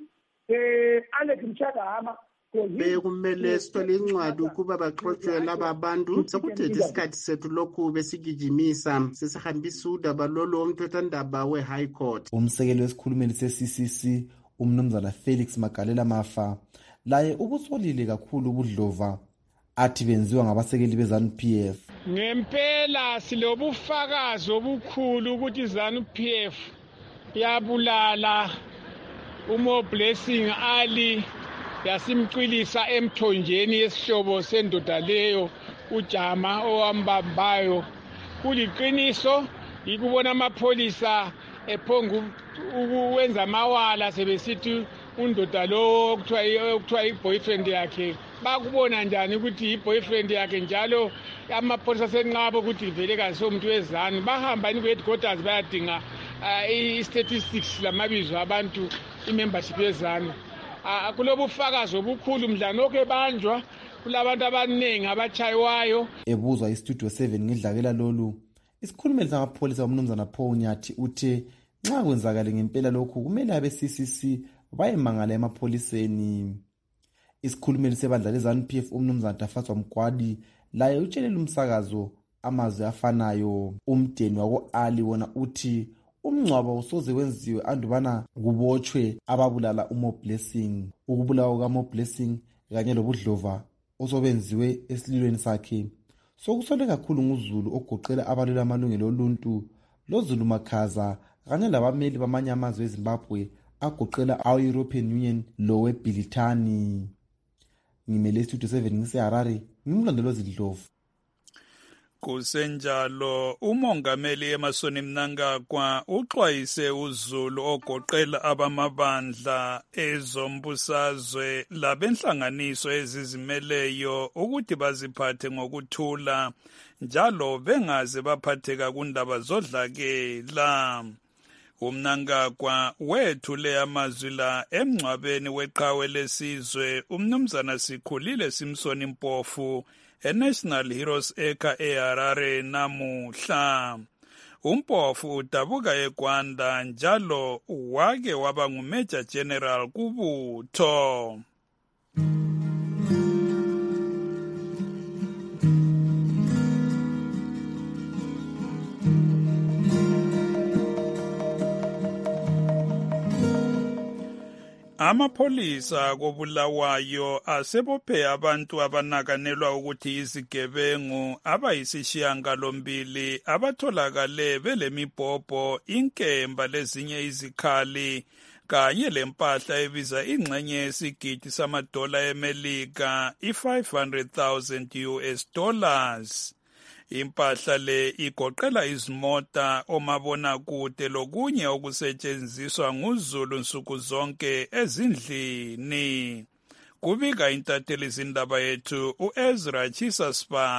uh, Alex Mchagahama. Bekumele sithole incwadi ukuba baxotshe laba abantu sekuthethe isikhathi sethu lokhu besigijimisa sesihambisa udaba lolo umthethwandaba we-High Court. Umsekeli wesikhulumeli se-C C C umnumzana Felix Magalela Mafa laye ubusolile kakhulu ubudlova athi benziwa ngabasekeli beZANU-P F. Ngempela silobufakazi obukhulu ukuthi ZANU-P F yabulala uMo Blessing Ali yasimcwilisa emthonjeni yesihlobo sendoda leyo uJama owambambayo. Kuliqiniso ikubona amapholisa ephongu ukwenza amawala sebesithi undoda lo okuthiwa okuthiwa iboyfriend yakhe bakubona njani ukuthi iboyfriend yakhe njalo amapholisa senqaba ukuthi vele kasomuntu wezanu bahamba ni headquarters bayadinga i-statistics lamabizo abantu i-membership yezanu. Kulobufakazi obukhulu mdlanokho ebanjwa kulabantu abaningi abachayiwayo. Ebuzwa istudio seven ngidlakela lolu isikhulumeli samapholisa umnumzana Paul Nyathi uthe nxa kwenzakala ngempela lokhu kumele abe C C C bayemangala emapholiseni. Isikhulumeli sebandla leZANU-P F umnumzana Tafatswa Mgwadi laye utshelela umsakazo amazwi afanayo. Umdeni wako Ali wona uthi umngcwabo usoze wenziwe andubana kubotshwe ababulala uMo Blessing. Ukubulawa kaMo Blessing kanye lobudlova osobenziwe esililweni sakhe sokusole kakhulu nguzulu ogoqela abalwela amalungelo oluntu loZulu Makhaza kanye labameli bamanye amazwe eZimbabwe agoqela awe-European Union lowe Bilitani. Ngimele Studio seven ngiseHarare ngimlondolozi Dlovu. Kusenjalo umongameli eMasoni Mnangagwa uxwayise uZulu ogoqela abamabandla ezombusazwe labenhlanganiso ezizimeleyo ukuthi baziphathe ngokuthula njalo bengaze baphatheka kundaba zodlakela. UMnangagwa wethule amazwi la emngcwabeni weqhawe lesizwe umnumzana Sikhulile Simpson Mpofu eNational Heroes Acre eHarare namuhla. Umpofu udabuka eGwanda njalo wake waba nguMajor General kubutho. Amapholisa koBulawayo asebophe abantu abanakanelwa ukuthi izigebengu abayisishiyangalombili abatholakale belemibhobho, inkemba lezinye izikhali kanye lempahla ebiza ingxenye yesigidi samadola eMelika i-five hundred thousand U S dollars. Impahla le igoqela izimota, omabonakude lokunye okusetshenziswa nguZulu nsuku zonke ezindlini. Kubika intatheli izindaba yethu uEzra Chisa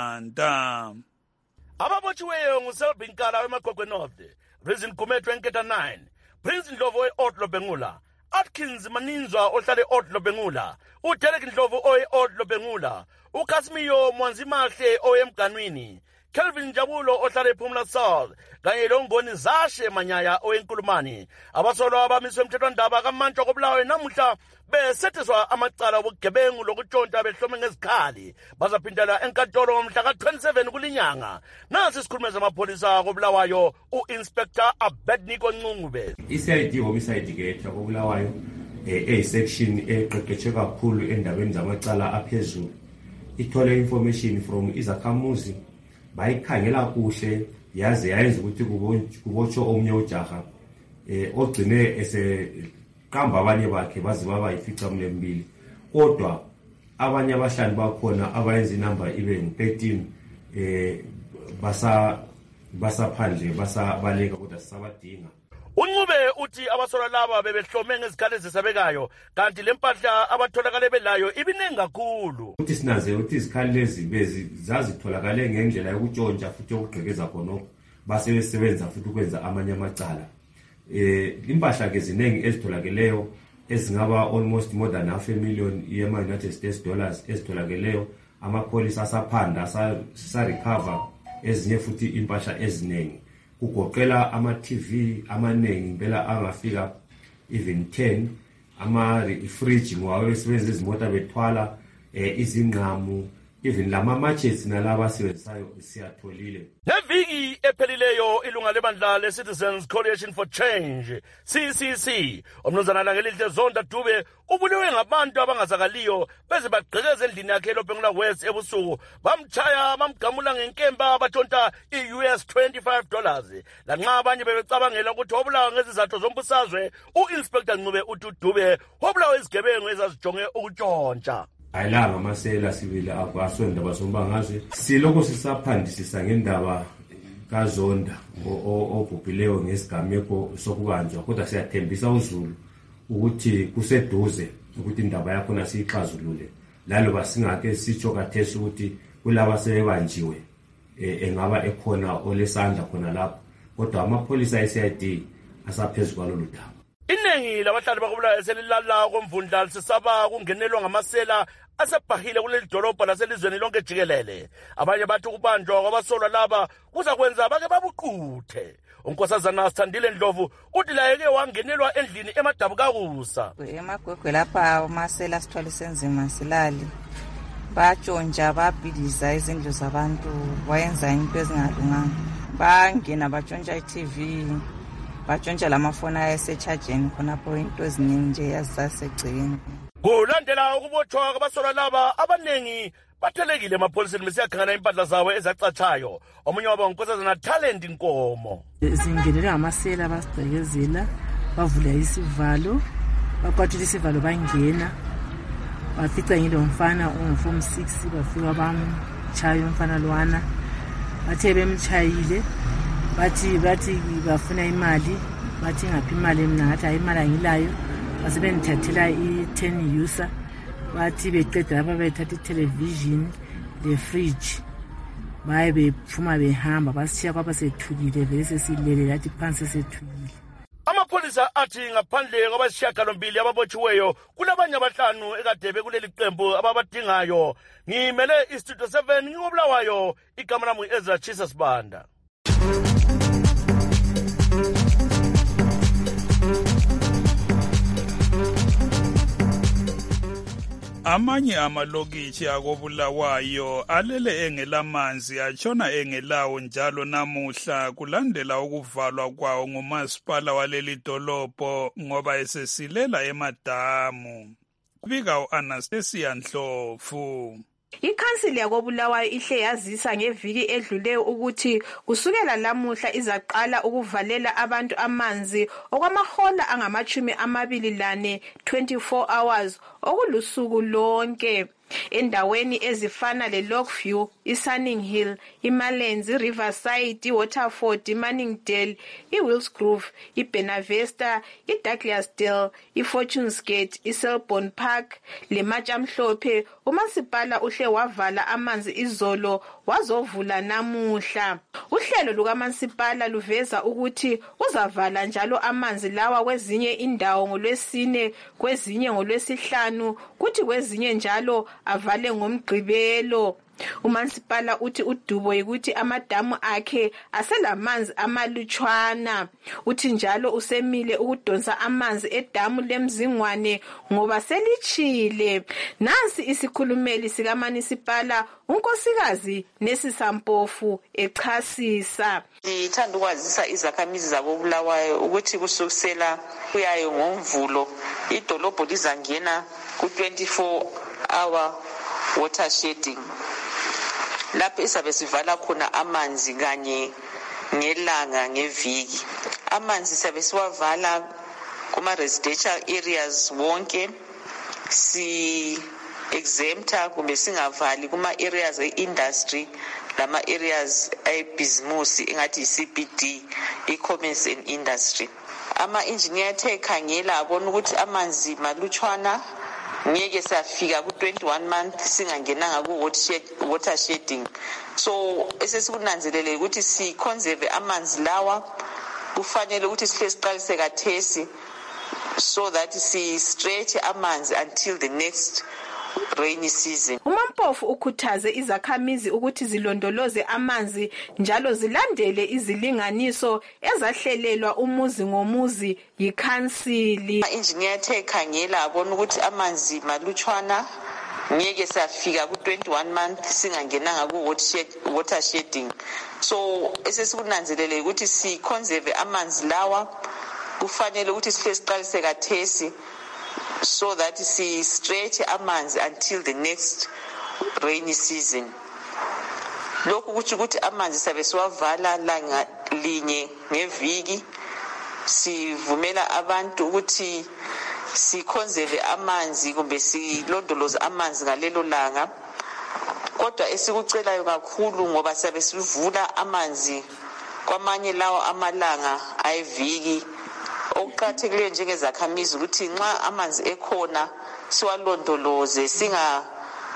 Spanda. Ababotshiweyo nguSelby Nkala weMagogwe North, Reason Gumethu eNketa nine, Prince Ndlovu we-Odlo Bengula, Atkins Maninzwa ohlala e-Odlo Bengula, uDerek Ndlovu oye-Odlo Bengula, uKasimiyo Mwanzimahle oyemganwini, Kelvin Njabulo ohlala ePhumula South kanye loNgoni Zashe Manyaya owenkulumani. Abasolwa abamiswe emthethwandaba kaMantshwa koBulawayo namuhla besetheswa amacala obugebengu lokutshonta behlome ngezikhali bazaphindela enkantolo ngomhla ka twenty-seven kulinyanga. Nasi isikhulumeli samapholisa koBulawayo uInspector Abednego Ncube. I-C I D homicide ke koBulawayo eh section eqeqetshe kakhulu endabeni zamacala aphezulu ithole information from izakhamuzi bayikhangela kuhle yaze yayenza ukuthi kubotsho omnye ujaha eh ogcine eseqamba abanye bakhe baze baba yifica mlembili, kodwa abanye abahlali bakhona abayenza inamba ibe thirteen eh basa basaphandle basabaleka kodwa sisabadinga. Uncube uthi abasolwa laba bebehlome ngezikhali ezisabekayo kanti lempahla abatholakale belayo ibinengi kakhulu. Uthi sinaze uthi izikhali lezi bezi zazitholakale ngendlela yokutshontsha futhi okugqekeza khonokho base besebenza futhi ukwenza amanye amacala. Eh impahla ke zinengi ezitholakeleyo ezingaba almost more than half a million yema United States dollars ezitholakeleyo. Amapholisa asaphanda sa recover ezinye futhi impahla ezinengi kugoqela ama-T V amanengi impela angafika even ten, ama-fridge ngoba besebenza izimota bethwala eh izingqamu even lama matches nalaba siwenzayo siyatholile. Ngeviki ephelileyo ilunga lebandla le-Citizens Coalition for Change C C C umnumzana Langelihle Zonda Dube ubulewe ngabantu abangazakaliyo beze bagqekeza endlini yakhe eLobhengula West ebusuku bamchaya bamgamula ngenkemba bathonta i-U S twenty-five dollars lanxa abanye bebecabangela ukuthi wabulawa ngezizathu zombusazwe u-Inspector Ncube uthi uDube wabulawa izigebengu ezazijonge ukutshontsha. Ayilanga amasela sibili akwasonda basombangazwe siloko sisaphandisisa ngendaba kaZonda obhubhileyo ngesigameko sokubanjwa kodwa siyathembisa uZulu ukuthi kuseduze ukuthi indaba yakho nasixazulule lalo basingake sitsho kathesi ukuthi kulaba sebanjiwe engaba ekhona olesandla khona lapho kodwa amapholisa e-C I D asaphezulu kwalolu daba. Iningi labahlali bakubulawayo selilala komvundla lisesaba kungenelwa ngamasela asebhahile kuleli dolobha laselizweni lonke jikelele. Abanye bathi ukubanjwa kwabasolwa laba kuzakwenza bake babuquthe. Unkosazana Sithandile Ndlovu uthi layeke wangenelwa endlini eMadabukakusa. Emagwegwe lapha amasela sithwalise nzima silali. Batshontsha babhidiza izindlu zabantu wayenza into ezingalunganga. Bangena batshontsha i-T V. Batshontsha lamafoni ayesechajeni khonapho into eziningi nje yazisasegcekeni. Kulandela ukubotshwa kwabasolwa laba abanengi bathelekile emapholiseni besiyakhangana impahla zawo ezacatshayo. Omunye wabo unkosazana Talent Nkomo. Zingenele ngamasela basigcekezela bavula isivalo bakwatshela isivalo bangena bafica ngilo mfana ungu-form six bafika bamchaya umfana lwana bathe bemchayile bathi bathi bafuna imali bathi ngaphi imali mina ngathi hayi imali angilayo base bengithathela i-ten user bathi beqeda lapha bethatha i-television le-fridge baye bephuma behamba basishiya kwaba sethukile vele sesilele lathi phansi sethukile. Amapholisa athi ngaphandle kwabasishiyagalombili ababotshiweyo kulabanye abahlanu ekade bekuleli qembu ababadingayo. Ngimele iStudio seven ngingobulawayo igama lami Ezra Chisa Sibanda. Amanye amalokitshi akobulawayo alele engelamanzi atshona engelawo njalo namuhla kulandela ukuvalwa kwawo ngumasipala waleli dolobho ngoba esesilela emadamu. Kubika u-Anastasia Ndlovu. Ikhansili yakobulawayo ihle yazisa ngeviki edluleyo ukuthi kusukela lamuhla izaqala ukuvalela abantu amanzi okwamahola angamachumi amabili lane twenty-four hours okulusuku lonke endaweni ezifana le-Lockview, i-Sunning Hill, i-Malenzi, Riverside, i-Waterford, i-Manningdale, i-Willsgrove, i-Benavesta, i-Douglasdale, i-Fortunes Gate, i-Selborne Park, le-Matshamhlophe. Umasipala uhle wavala amanzi izolo wazovula namuhla. Uhlelo lukamasipala luveza ukuthi uzavala njalo amanzi lawa kwezinye indawo ngolwesine, kwezinye ngolwesihlanu, kuthi kwezinye njalo avale ngomgqibelo. Umasipala uthi udubo yikuthi amadamu akhe aselamanzi amalutshwana. Uthi njalo usemile ukudonsa amanzi edamu lemzingwane ngoba selichile. Nansi isikhulumeli sikaManisipala unkosikazi Nesisampofu echasisa. Ngithanda ukwazisa izakhamizi zabobulawayo ukuthi kusukisela kuyayo ngoMvulo idolobho lizangena ku twenty-four hour water shedding. Lapho isabe sivala khona amanzi kanye ngelanga ngeviki. Amanzi sabe siwavala kuma residential areas wonke, si exempta kumbe singavali kuma areas e-industry lama areas e-business engathi i-C B D, e-commerce and industry. Ama engineer the khangela abona ukuthi amanzi malutshwana ngeke safika ku twenty-one month singangenanga ku water shedding. So esesikunanzelele ukuthi si conserve amanzi lawa kufanele ukuthi sihle siqalise kathesi so that si stretch amanzi until the next rainy season. uMampofu ukhuthaze izakhamizi ukuthi zilondoloze amanzi njalo zilandele izilinganiso ezahlelelwa umuzi ngomuzi yikhansili. Engineer the khangela abona ukuthi amanzi malutshwana ngeke safika ku twenty-one month singangenanga ku water shedding. So esesikunanzelele ukuthi si conserve amanzi lawa kufanele ukuthi sihle siqalise kathesi so that si stretch amanzi until the next rainy season. Lokhu kuthi ukuthi amanzi sabe siwavala langa linye ngeviki. Sivumela abantu ukuthi si conserve amanzi kumbe silondoloze amanzi ngalelo langa. Kodwa esikucelayo kakhulu ngoba sabe sivula amanzi kwamanye lawo amalanga ayiviki, okuqhathekile njengezakhamizi ukuthi nxa amanzi ekhona siwalondoloze, singa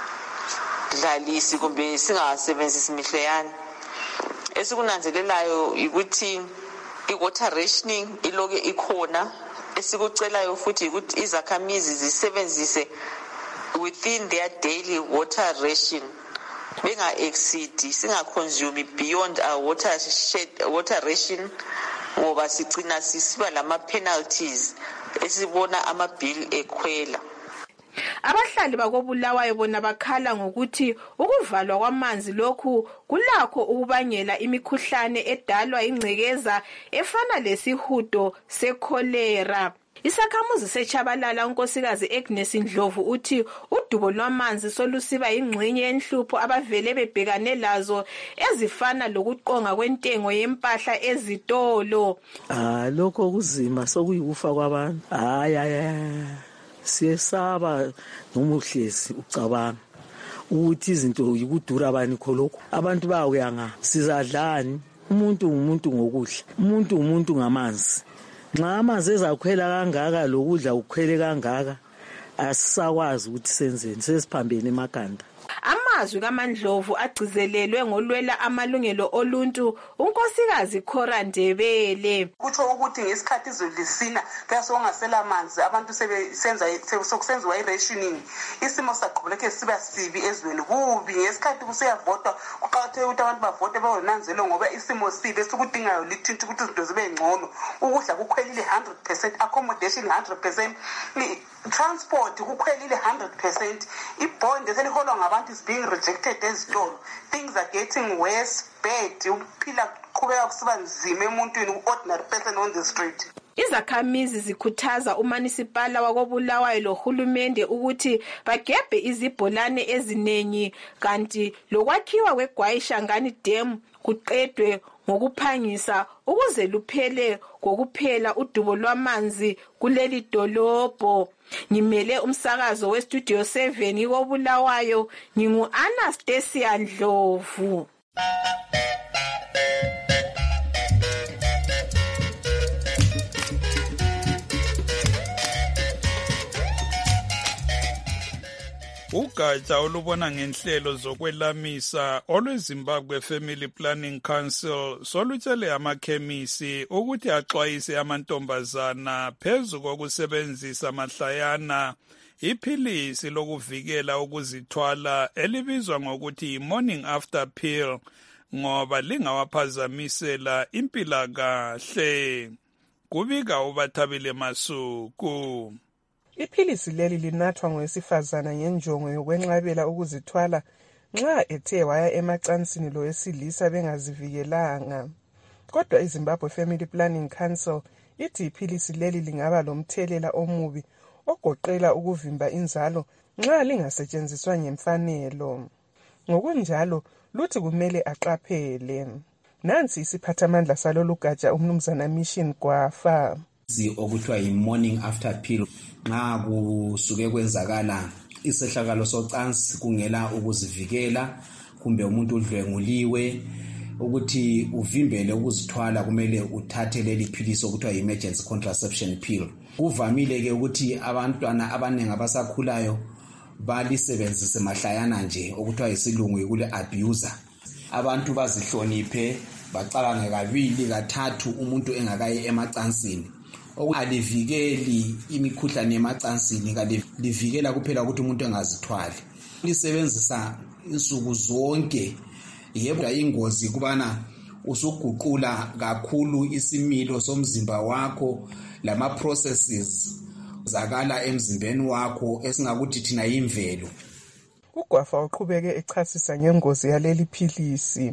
dlalisi kumbe singasebenzisi mihleyana. Esikunanzelelayo ukuthi i-water rationing iloke ikhona. Esikucelayo futhi ukuthi izakhamizi zisebenzise within their daily water ration, benga exceed, singa consume beyond our water shed, water ration ngoba sigcina sisiba lama penalties esibona ama bill ekhwela. Abahlali bakobulawayo bona bakhala ngokuthi ukuvalwa kwamanzi lokhu kulakho ukubangela imikhuhlane edalwa ingcekeza efana lesihudo sekholera. Isakhamuzi seChabalala unkosikazi Agnes Ndlovu uthi udubo lwamanzi solusiba ingxenye yenhlupho abavele bebhekane lazo ezifana lokuqonga kwentengo yempahla ezitolo. Ah, lokho kuzima sokuyikufa kwabantu. Hayi hayi. Siyesaba noma uhlezi ucabanga ukuthi izinto yikudura bani kholokho. Abantu bayawuyanga sizadlani. Umuntu umuntu ngokudla, umuntu umuntu ngamanzi. Nxa amanzi ezakhwela kangaka lokudla ukukhwele kangaka asisakwazi ukuthi senzeni, sesiphambene emakhanda. Amazwi kaMandlovu agcizelelwe ngolwela amalungelo oluntu unkosikazi Khora Ndebele. Kutsho ukuthi ngesikhathi izulu kuyasongasela amanzi abantu sebesenza sokusenziwa i-rationing. Isimo saqhubeka siba sibi ezweni kubi ngesikhathi kusiyavotwa kuqakatheke ukuthi abantu bavote bayonanzelo ngoba isimo sibi esikudingayo lithinta ukuthi izinto zibe ngcono. Ukudla kukhwelile one hundred percent, accommodation one hundred percent, transport kukhwelile one hundred percent. Ibond eseliholwa ngabantu is being rejected ezitolo. Things are getting worse, bad. Uphila qhubeka kusiba nzima emuntwini ordinary person on the street. Izakhamizi zikhuthaza uMunicipal wakobulawayo lohulumende ukuthi bagebhe izibholane ezinengi kanti lokwakhiwa kweGwayishangani Dam kuqedwe ngokuphangisa ukuze luphele kokuphela udubo lwamanzi kuleli dolobho. Ngimele umsakazo we Studio seven ikobulawayo ngingu Anastasia Ndlovu. Ugatsha olubona ngenhlelo zokwelamisa olweZimbabwe Family Planning Council solutshele amakhemisi ukuthi axwayise amantombazana phezu kokusebenzisa mahlayana iphilisi lokuvikela ukuzithwala elibizwa ngokuthi morning after pill ngoba lingawaphazamisela impilakahle. Kubika uBathabile Masuku. Iphilisi leli linathwa ngowesifazana ngenjongo yokwenqabela ukuzithwala nxa ethe waya emacansini lowesilisa bengazivikelanga. Kodwa iZimbabwe Family Planning Council ithi iphilisi leli lingaba lomthelela omubi ogoqela ukuvimba inzalo nxa lingasetshenziswa ngemfanelo. Ngokunjalo luthi kumele aqaphele. Nansi isiphathamandla salolu gatsha uMnumzana Mission Gwafa. Okuthiwa yi-morning after pill nxa kusuke kwenzakala isehlakalo socansi kungela ukuzivikela kumbe umuntu udlwenguliwe ukuthi uvimbele ukuzithwala kumele uthathe leli philisi okuthiwa yi-emergency contraception pill. Kuvamile ke ukuthi abantwana abaningi abasakhulayo balisebenzise mahlayana nje okuthiwa yisilungu yikule abuser. Abantu bazihloniphe bacabange kabili kathathu umuntu engakayi emacansini. Alivikeli imikhuhlane emacansini livikela kuphela ukuthi umuntu engazithwali. Lisebenzisa insuku zonke yebo ingozi kubana usuguqula kakhulu isimilo somzimba wakho lama processes zakala emzimbeni wakho esingakuthi thina imvelo. uGwafa uqhubeke echasisa ngengozi yaleli philisi.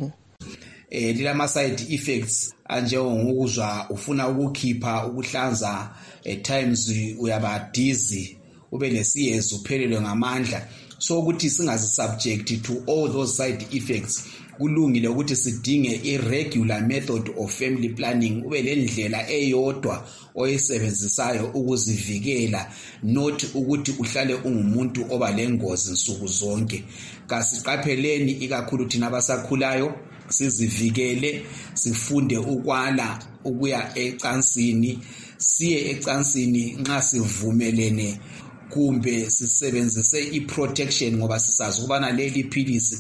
Eh lilama side effects anjengokuzwa ufuna ukukhipha ukuhlanza at times uyaba dizzy ube lesiyezi uphelelwe ngamandla so ukuthi singazi subject to all those side effects kulungile ukuthi sidinge irregular method of family planning ube lendlela eyodwa oyisebenzisayo ukuzivikela not ukuthi uhlale ungumuntu oba lengozi nsuku zonke kasiqapheleni ikakhulu thina abasakhulayo sizivikele sifunde ukwala ukuya ecansini siye ecansini nxa sivumelene kumbe sisebenzise iprotection ngoba sisazi ukubana leli philisi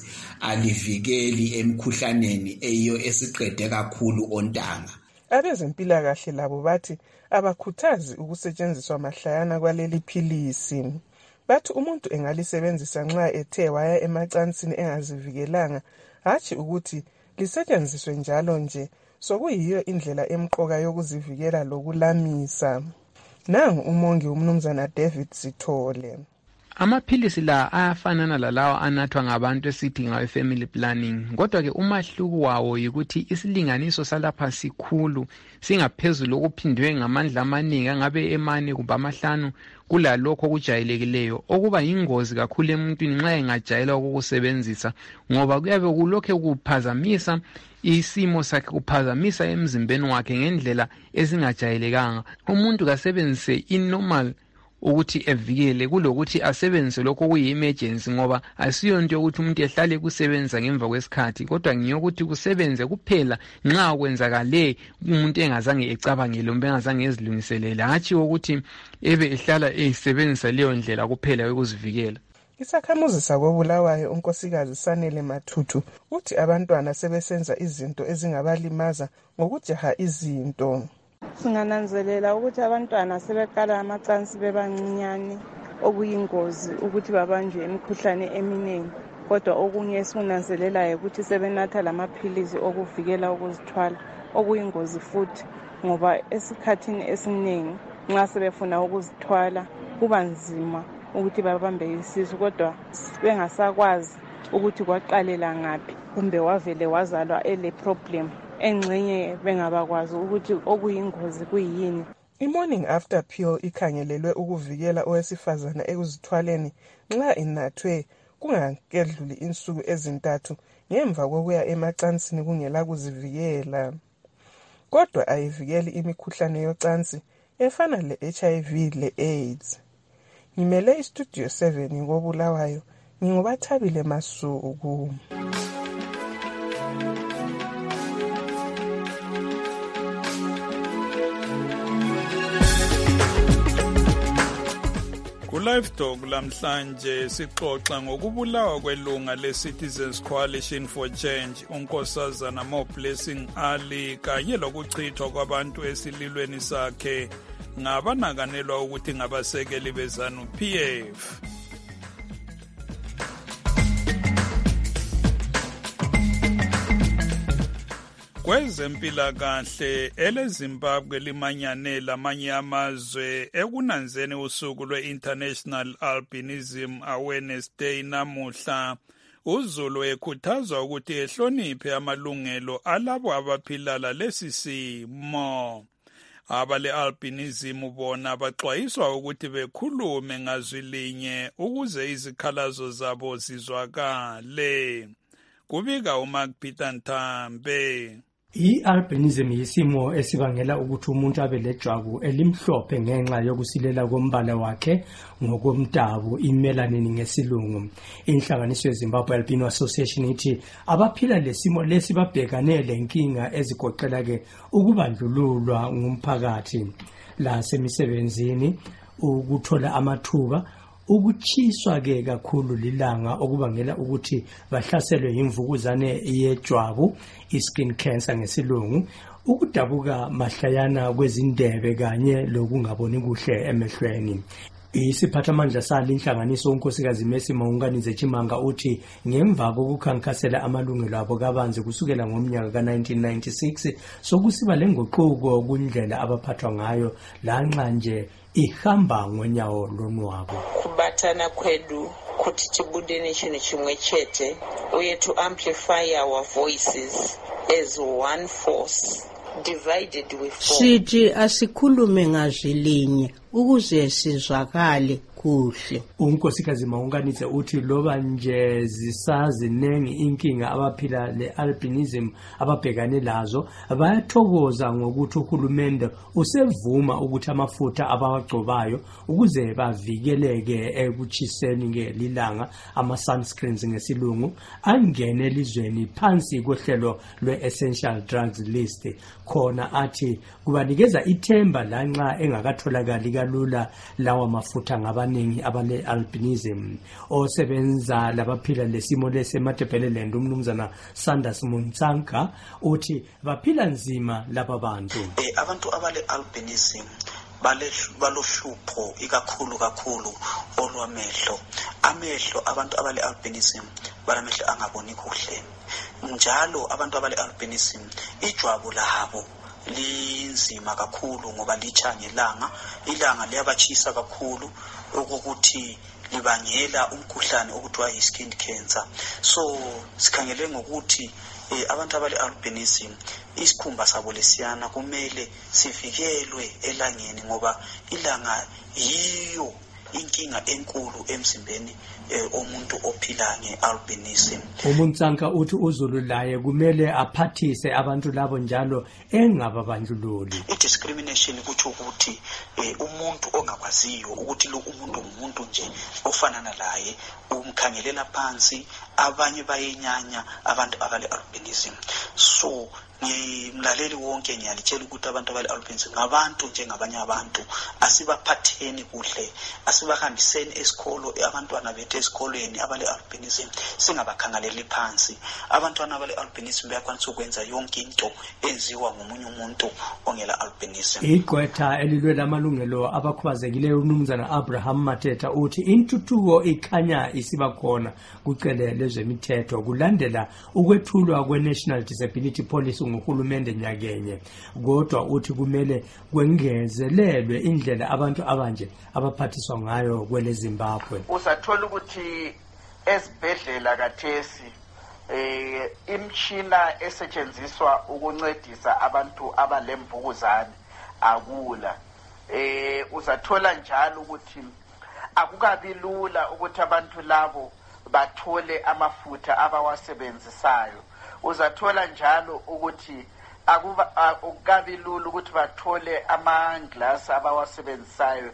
alivikeli emkhuhlaneni eyiyo esiqede kakhulu ontanga. Abezempilakahle labo bathi abakhuthazi ukusetshenziswa mahlayana kwaleli philisi. Bathi umuntu engalisebenzisa nxa ethe waya emacansini engazivikelanga hatshi ukuthi lisetshenziswe njalo nje sokuyiyo indlela emqoka yokuzivikela lokulamisa. Nangu umongi umnumzana David Sithole. Amaphilisi la ayafanana lalawa anathwa ngabantu esithi ngawe family planning kodwa ke umahluko wawo yikuthi isilinganiso salapha sikhulu singaphezulu okuphindwe ngamandla amaningi angabe emane kumbe amahlanu kulalokho okujayilekileyo okuba yingozi kakhulu emuntwini nxa engajayela ukukusebenzisa ngoba kuyabe kulokho kuphazamisa isimo sakhe kuphazamisa emzimbeni wakhe ngendlela ezingajayelekanga. Umuntu kasebenzise inormal ukuthi evikele kulokuthi asebenzise lokho kuyi-emergency ngoba asiyo into yokuthi umuntu ehlale kusebenza ngemva kwesikhathi kodwa ngiyokuthi kusebenze kuphela nxa kwenzakale umuntu engazange ecabangele kumbe engazange ezilungiselele hatshi ukuthi ebe ehlala eyisebenzisa leyo ndlela kuphela yokuzivikela. Isakhamuzi sakobulawayo unkosikazi Sanele Mathuthu uthi abantwana sebesenza izinto ezingabalimaza ngokujaha izinto. Singananzelela ukuthi abantwana sebeqala amacansi bebancinyane okuyingozi ukuthi babanjwe imikhuhlane eminingi kodwa okunye esinanzelelayo ukuthi sebenatha lamaphilisi okuvikela ukuzithwala okuyingozi futhi ngoba esikhathini esiningi nxa sebefuna ukuzithwala kuba nzima ukuthi babambe isisu kodwa bengasakwazi ukuthi kwaqalela ngaphi kumbe wavele wazalwa ele problem engxenye bengabakwazi ukuthi okuyingozi kuyini. I-morning after pill ikhangelelwe ukuvikela owesifazana ekuzithwaleni nxa inathwe kungakedluli insuku ezintathu ngemva kokuya emacansini kungela kuzivikela. Kodwa ayivikeli imikhuhlane yocansi efana le-H I V le-AIDS. Ngimele istudio seven ngobulawayo ngingubathabile Masuku. Live Talk lamhlanje sixoxa ngokubulawa kwelunga le-Citizens Coalition for Change unkosazana Mo Blessing Ali kanye lokuchithwa kwabantu esililweni sakhe ngabanakanelwa ukuthi ngabasekeli bezanu P F. Kwezempilakahle eleZimbabwe limanyane lamanye amazwe ekunanzeni usuku lwe-International Albinism Awareness Day namuhla. uZulu ekhuthazwa ukuthi ehloniphe amalungelo alabo abaphila lalesi simo. Abale-albinism bona baxwayiswa ukuthi bekhulume ngazwi linye ukuze izikhalazo zabo zizwakale. Kubika uMark Peter Ntambe. I-albinism yisimo esibangela ukuthi umuntu abe lejwabu elimhlophe ngenxa yokusilela kombala wakhe ngokomdabu i-melanin ngesilungu. Inhlanganiso yeZimbabwe Albino Association ithi abaphila lesimo lesi babhekane lenkinga ezigoqela ke ukubandlululwa ngumphakathi la semisebenzini ukuthola amathuba ukuchiswa ke kakhulu lilanga okubangela ukuthi bahlaselwe imvukuzane yejwabu i-skin cancer ngesilungu ukudabuka mahlayana kwezindebe kanye lokungaboni kuhle emehlweni. Isiphathamandla sali inhlanganiso unkosikazi Mercy Maunganize Chimanga uthi ngemva kokukhankasela amalungelo abo kabanzi kusukela ngomnyaka ka nineteen ninety-six sokusiba lenguquko kundlela abaphathwa ngayo lanxa nje ihamba ngonyawo lonwabo. Kubatana kwedu kuti tibude nechinhu chimwe chete uye to amplify our voices as one force divided we fall. Sithi asikhulume ngazwilinye ukuze sizwakale kuhle. Unkosikazi Maunganize uthi loba nje zisazinengi inkinga abaphila le-albinism ababhekane lazo bayathokoza ngokuthi uhulumende usevuma ukuthi amafutha abawagcobayo ukuze bavikeleke ekuchiseni ngelilanga ama-sunscreens ngesilungu angene elizweni phansi kohlelo lwe-essential drugs list. Khona athi kubanikeza ithemba lanxa engakatholakali kalula lawa mafutha ngabaningi abale albinism. Osebenza labaphila lesimo leseMatebeleland umnumzana Sanders Muntsanka uthi baphila nzima laba bantu. Eh, abantu abale albinism balohlupho ikakhulu kakhulu olwamehlo. Amehlo abantu abale albinism balamehlo angaboni kuhle. Njalo abantu abale albinism ijwabu labo linzima kakhulu ngoba lichanye ilanga. Ilanga liyabachisa kakhulu ukuthi libangela umkhuhlane okuthiwa yi-skin cancer. So sikhangele ngokuthi eh, abantu abale albinism isikhumba sabo lesiyana kumele sivikelwe elangeni ngoba ilanga yiyo inkinga enkulu emzimbeni eh, omuntu ophila nge-albinism. Umuntsanka uthi uZulu laye kumele aphathise abantu labo njalo engababandlululi. I-discrimination kutsho ukuthi eh, umuntu ongakwaziyo ukuthi lo umuntu umuntu nje ofanana laye umkhangelela phansi, abanye bayenyanya abantu abale albinism. So ngimlaleli wonke ngiyalitshela ukuthi abantu abale albinism ngabantu njengabanye abantu, asibaphatheni kuhle, asibahambiseni esikolo abantwana bethu esikolweni abale albinism, singabakhangeleli phansi. Abantwana abale albinism bayakwanisa ukwenza yonke into enziwa ngomunye umuntu ongela albinism. Igqwetha elilwe lamalungelo abakhubazekileyo umnumzana Abraham Mateta uthi intuthuko ikhanya isiba khona kucele lezwemithetho kulandela ukwethulwa kwe-National Disability Policy nguhulumende nyakenye. Kodwa uthi kumele kwengezelelwe indlela abantu abanje abaphathiswa ngayo kwele Zimbabwe. Usathola ukuthi esibhedlela kathesi eh imchina esetshenziswa ukuncedisa abantu abalemvukuzane akula. Eh uzathola njalo ukuthi akukabi lula ukuthi abantu labo bathole amafutha abawasebenzisayo. Uzathola njalo ukuthi akukabi lula ukuthi bathole ama-glass abawasebenzisayo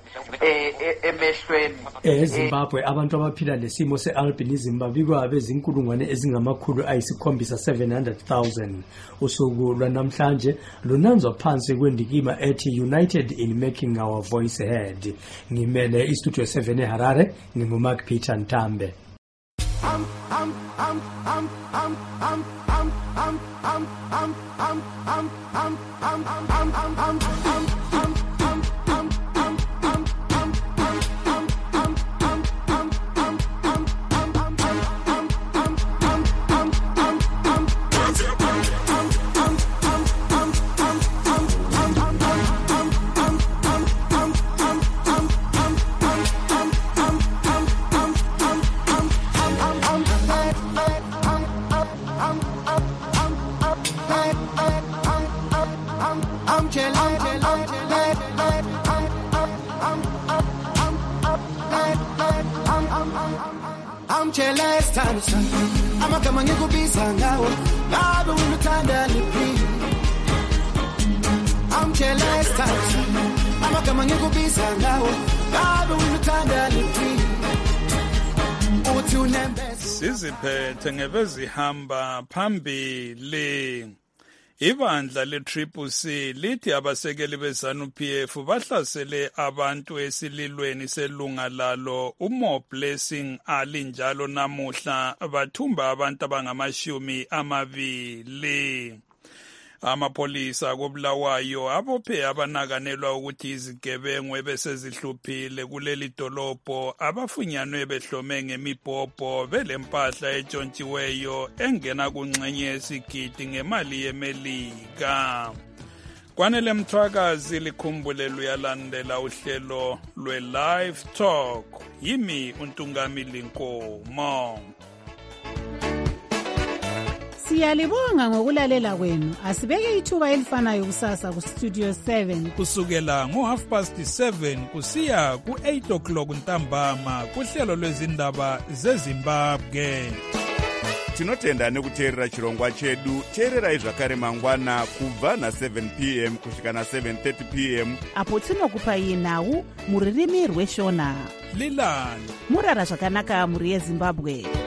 emehlweni. eZimbabwe abantu abaphila lesimo se-albinism babikwa bezinkulungwane ezingamakhulu ayisikhombisa seven hundred thousand. Usuku lwanamhlanje lunanzwa phansi kwendikima ethi United in Making Our Voice Heard. Ngimele istudio seven eHarare, nginguMark Peter Ntambe. Um, um, um, um, um, um, um, um, um, um, um, um, um, um, um, um, um, um. Amagama ngikubiza ngawo ngabe unuthanda liphi. I'm jealous amagama ngikubiza ngawo ngabe unuthanda liphi. Uthi unembeza siziphethe ngebezihamba phambili. Ibandla le-Triple C lithi abasekeli be-ZANU-P F bahlasele abantu esililweni selunga lalo uMo Blessing Ali njalo namuhla bathumba abantu abangamashumi amabili. Amapolisa koBulawayo abophe abanakanelwa ukuthi izigebengu ebesezihluphile kuleli dolobho abafunyanwe behlome ngemibhobho belempahla etshontshiweyo engena kungxenye yesigidi ngemali yeMelika. Kwanele Mthwakazi likhumbule luyalandela uhlelo lwe-Live Talk. Yimi uNtungamili Nkomo. Siyalibonga ngokulalela kwenu. Asibeke ithuba elifanayo kusasa ku Studio seven kusukela ngo half past seven kusiya ku eight o'clock ntambama kuhlelo lwezindaba zeZimbabwe. Tinotenda nekuteerera chirongwa chedu. Teererai zvakare mangwana kubva na seven p m kusvika na seven thirty p m apo tinokupai nhau muririmi rweshona. Lilani murara zvakanaka muri yeZimbabwe.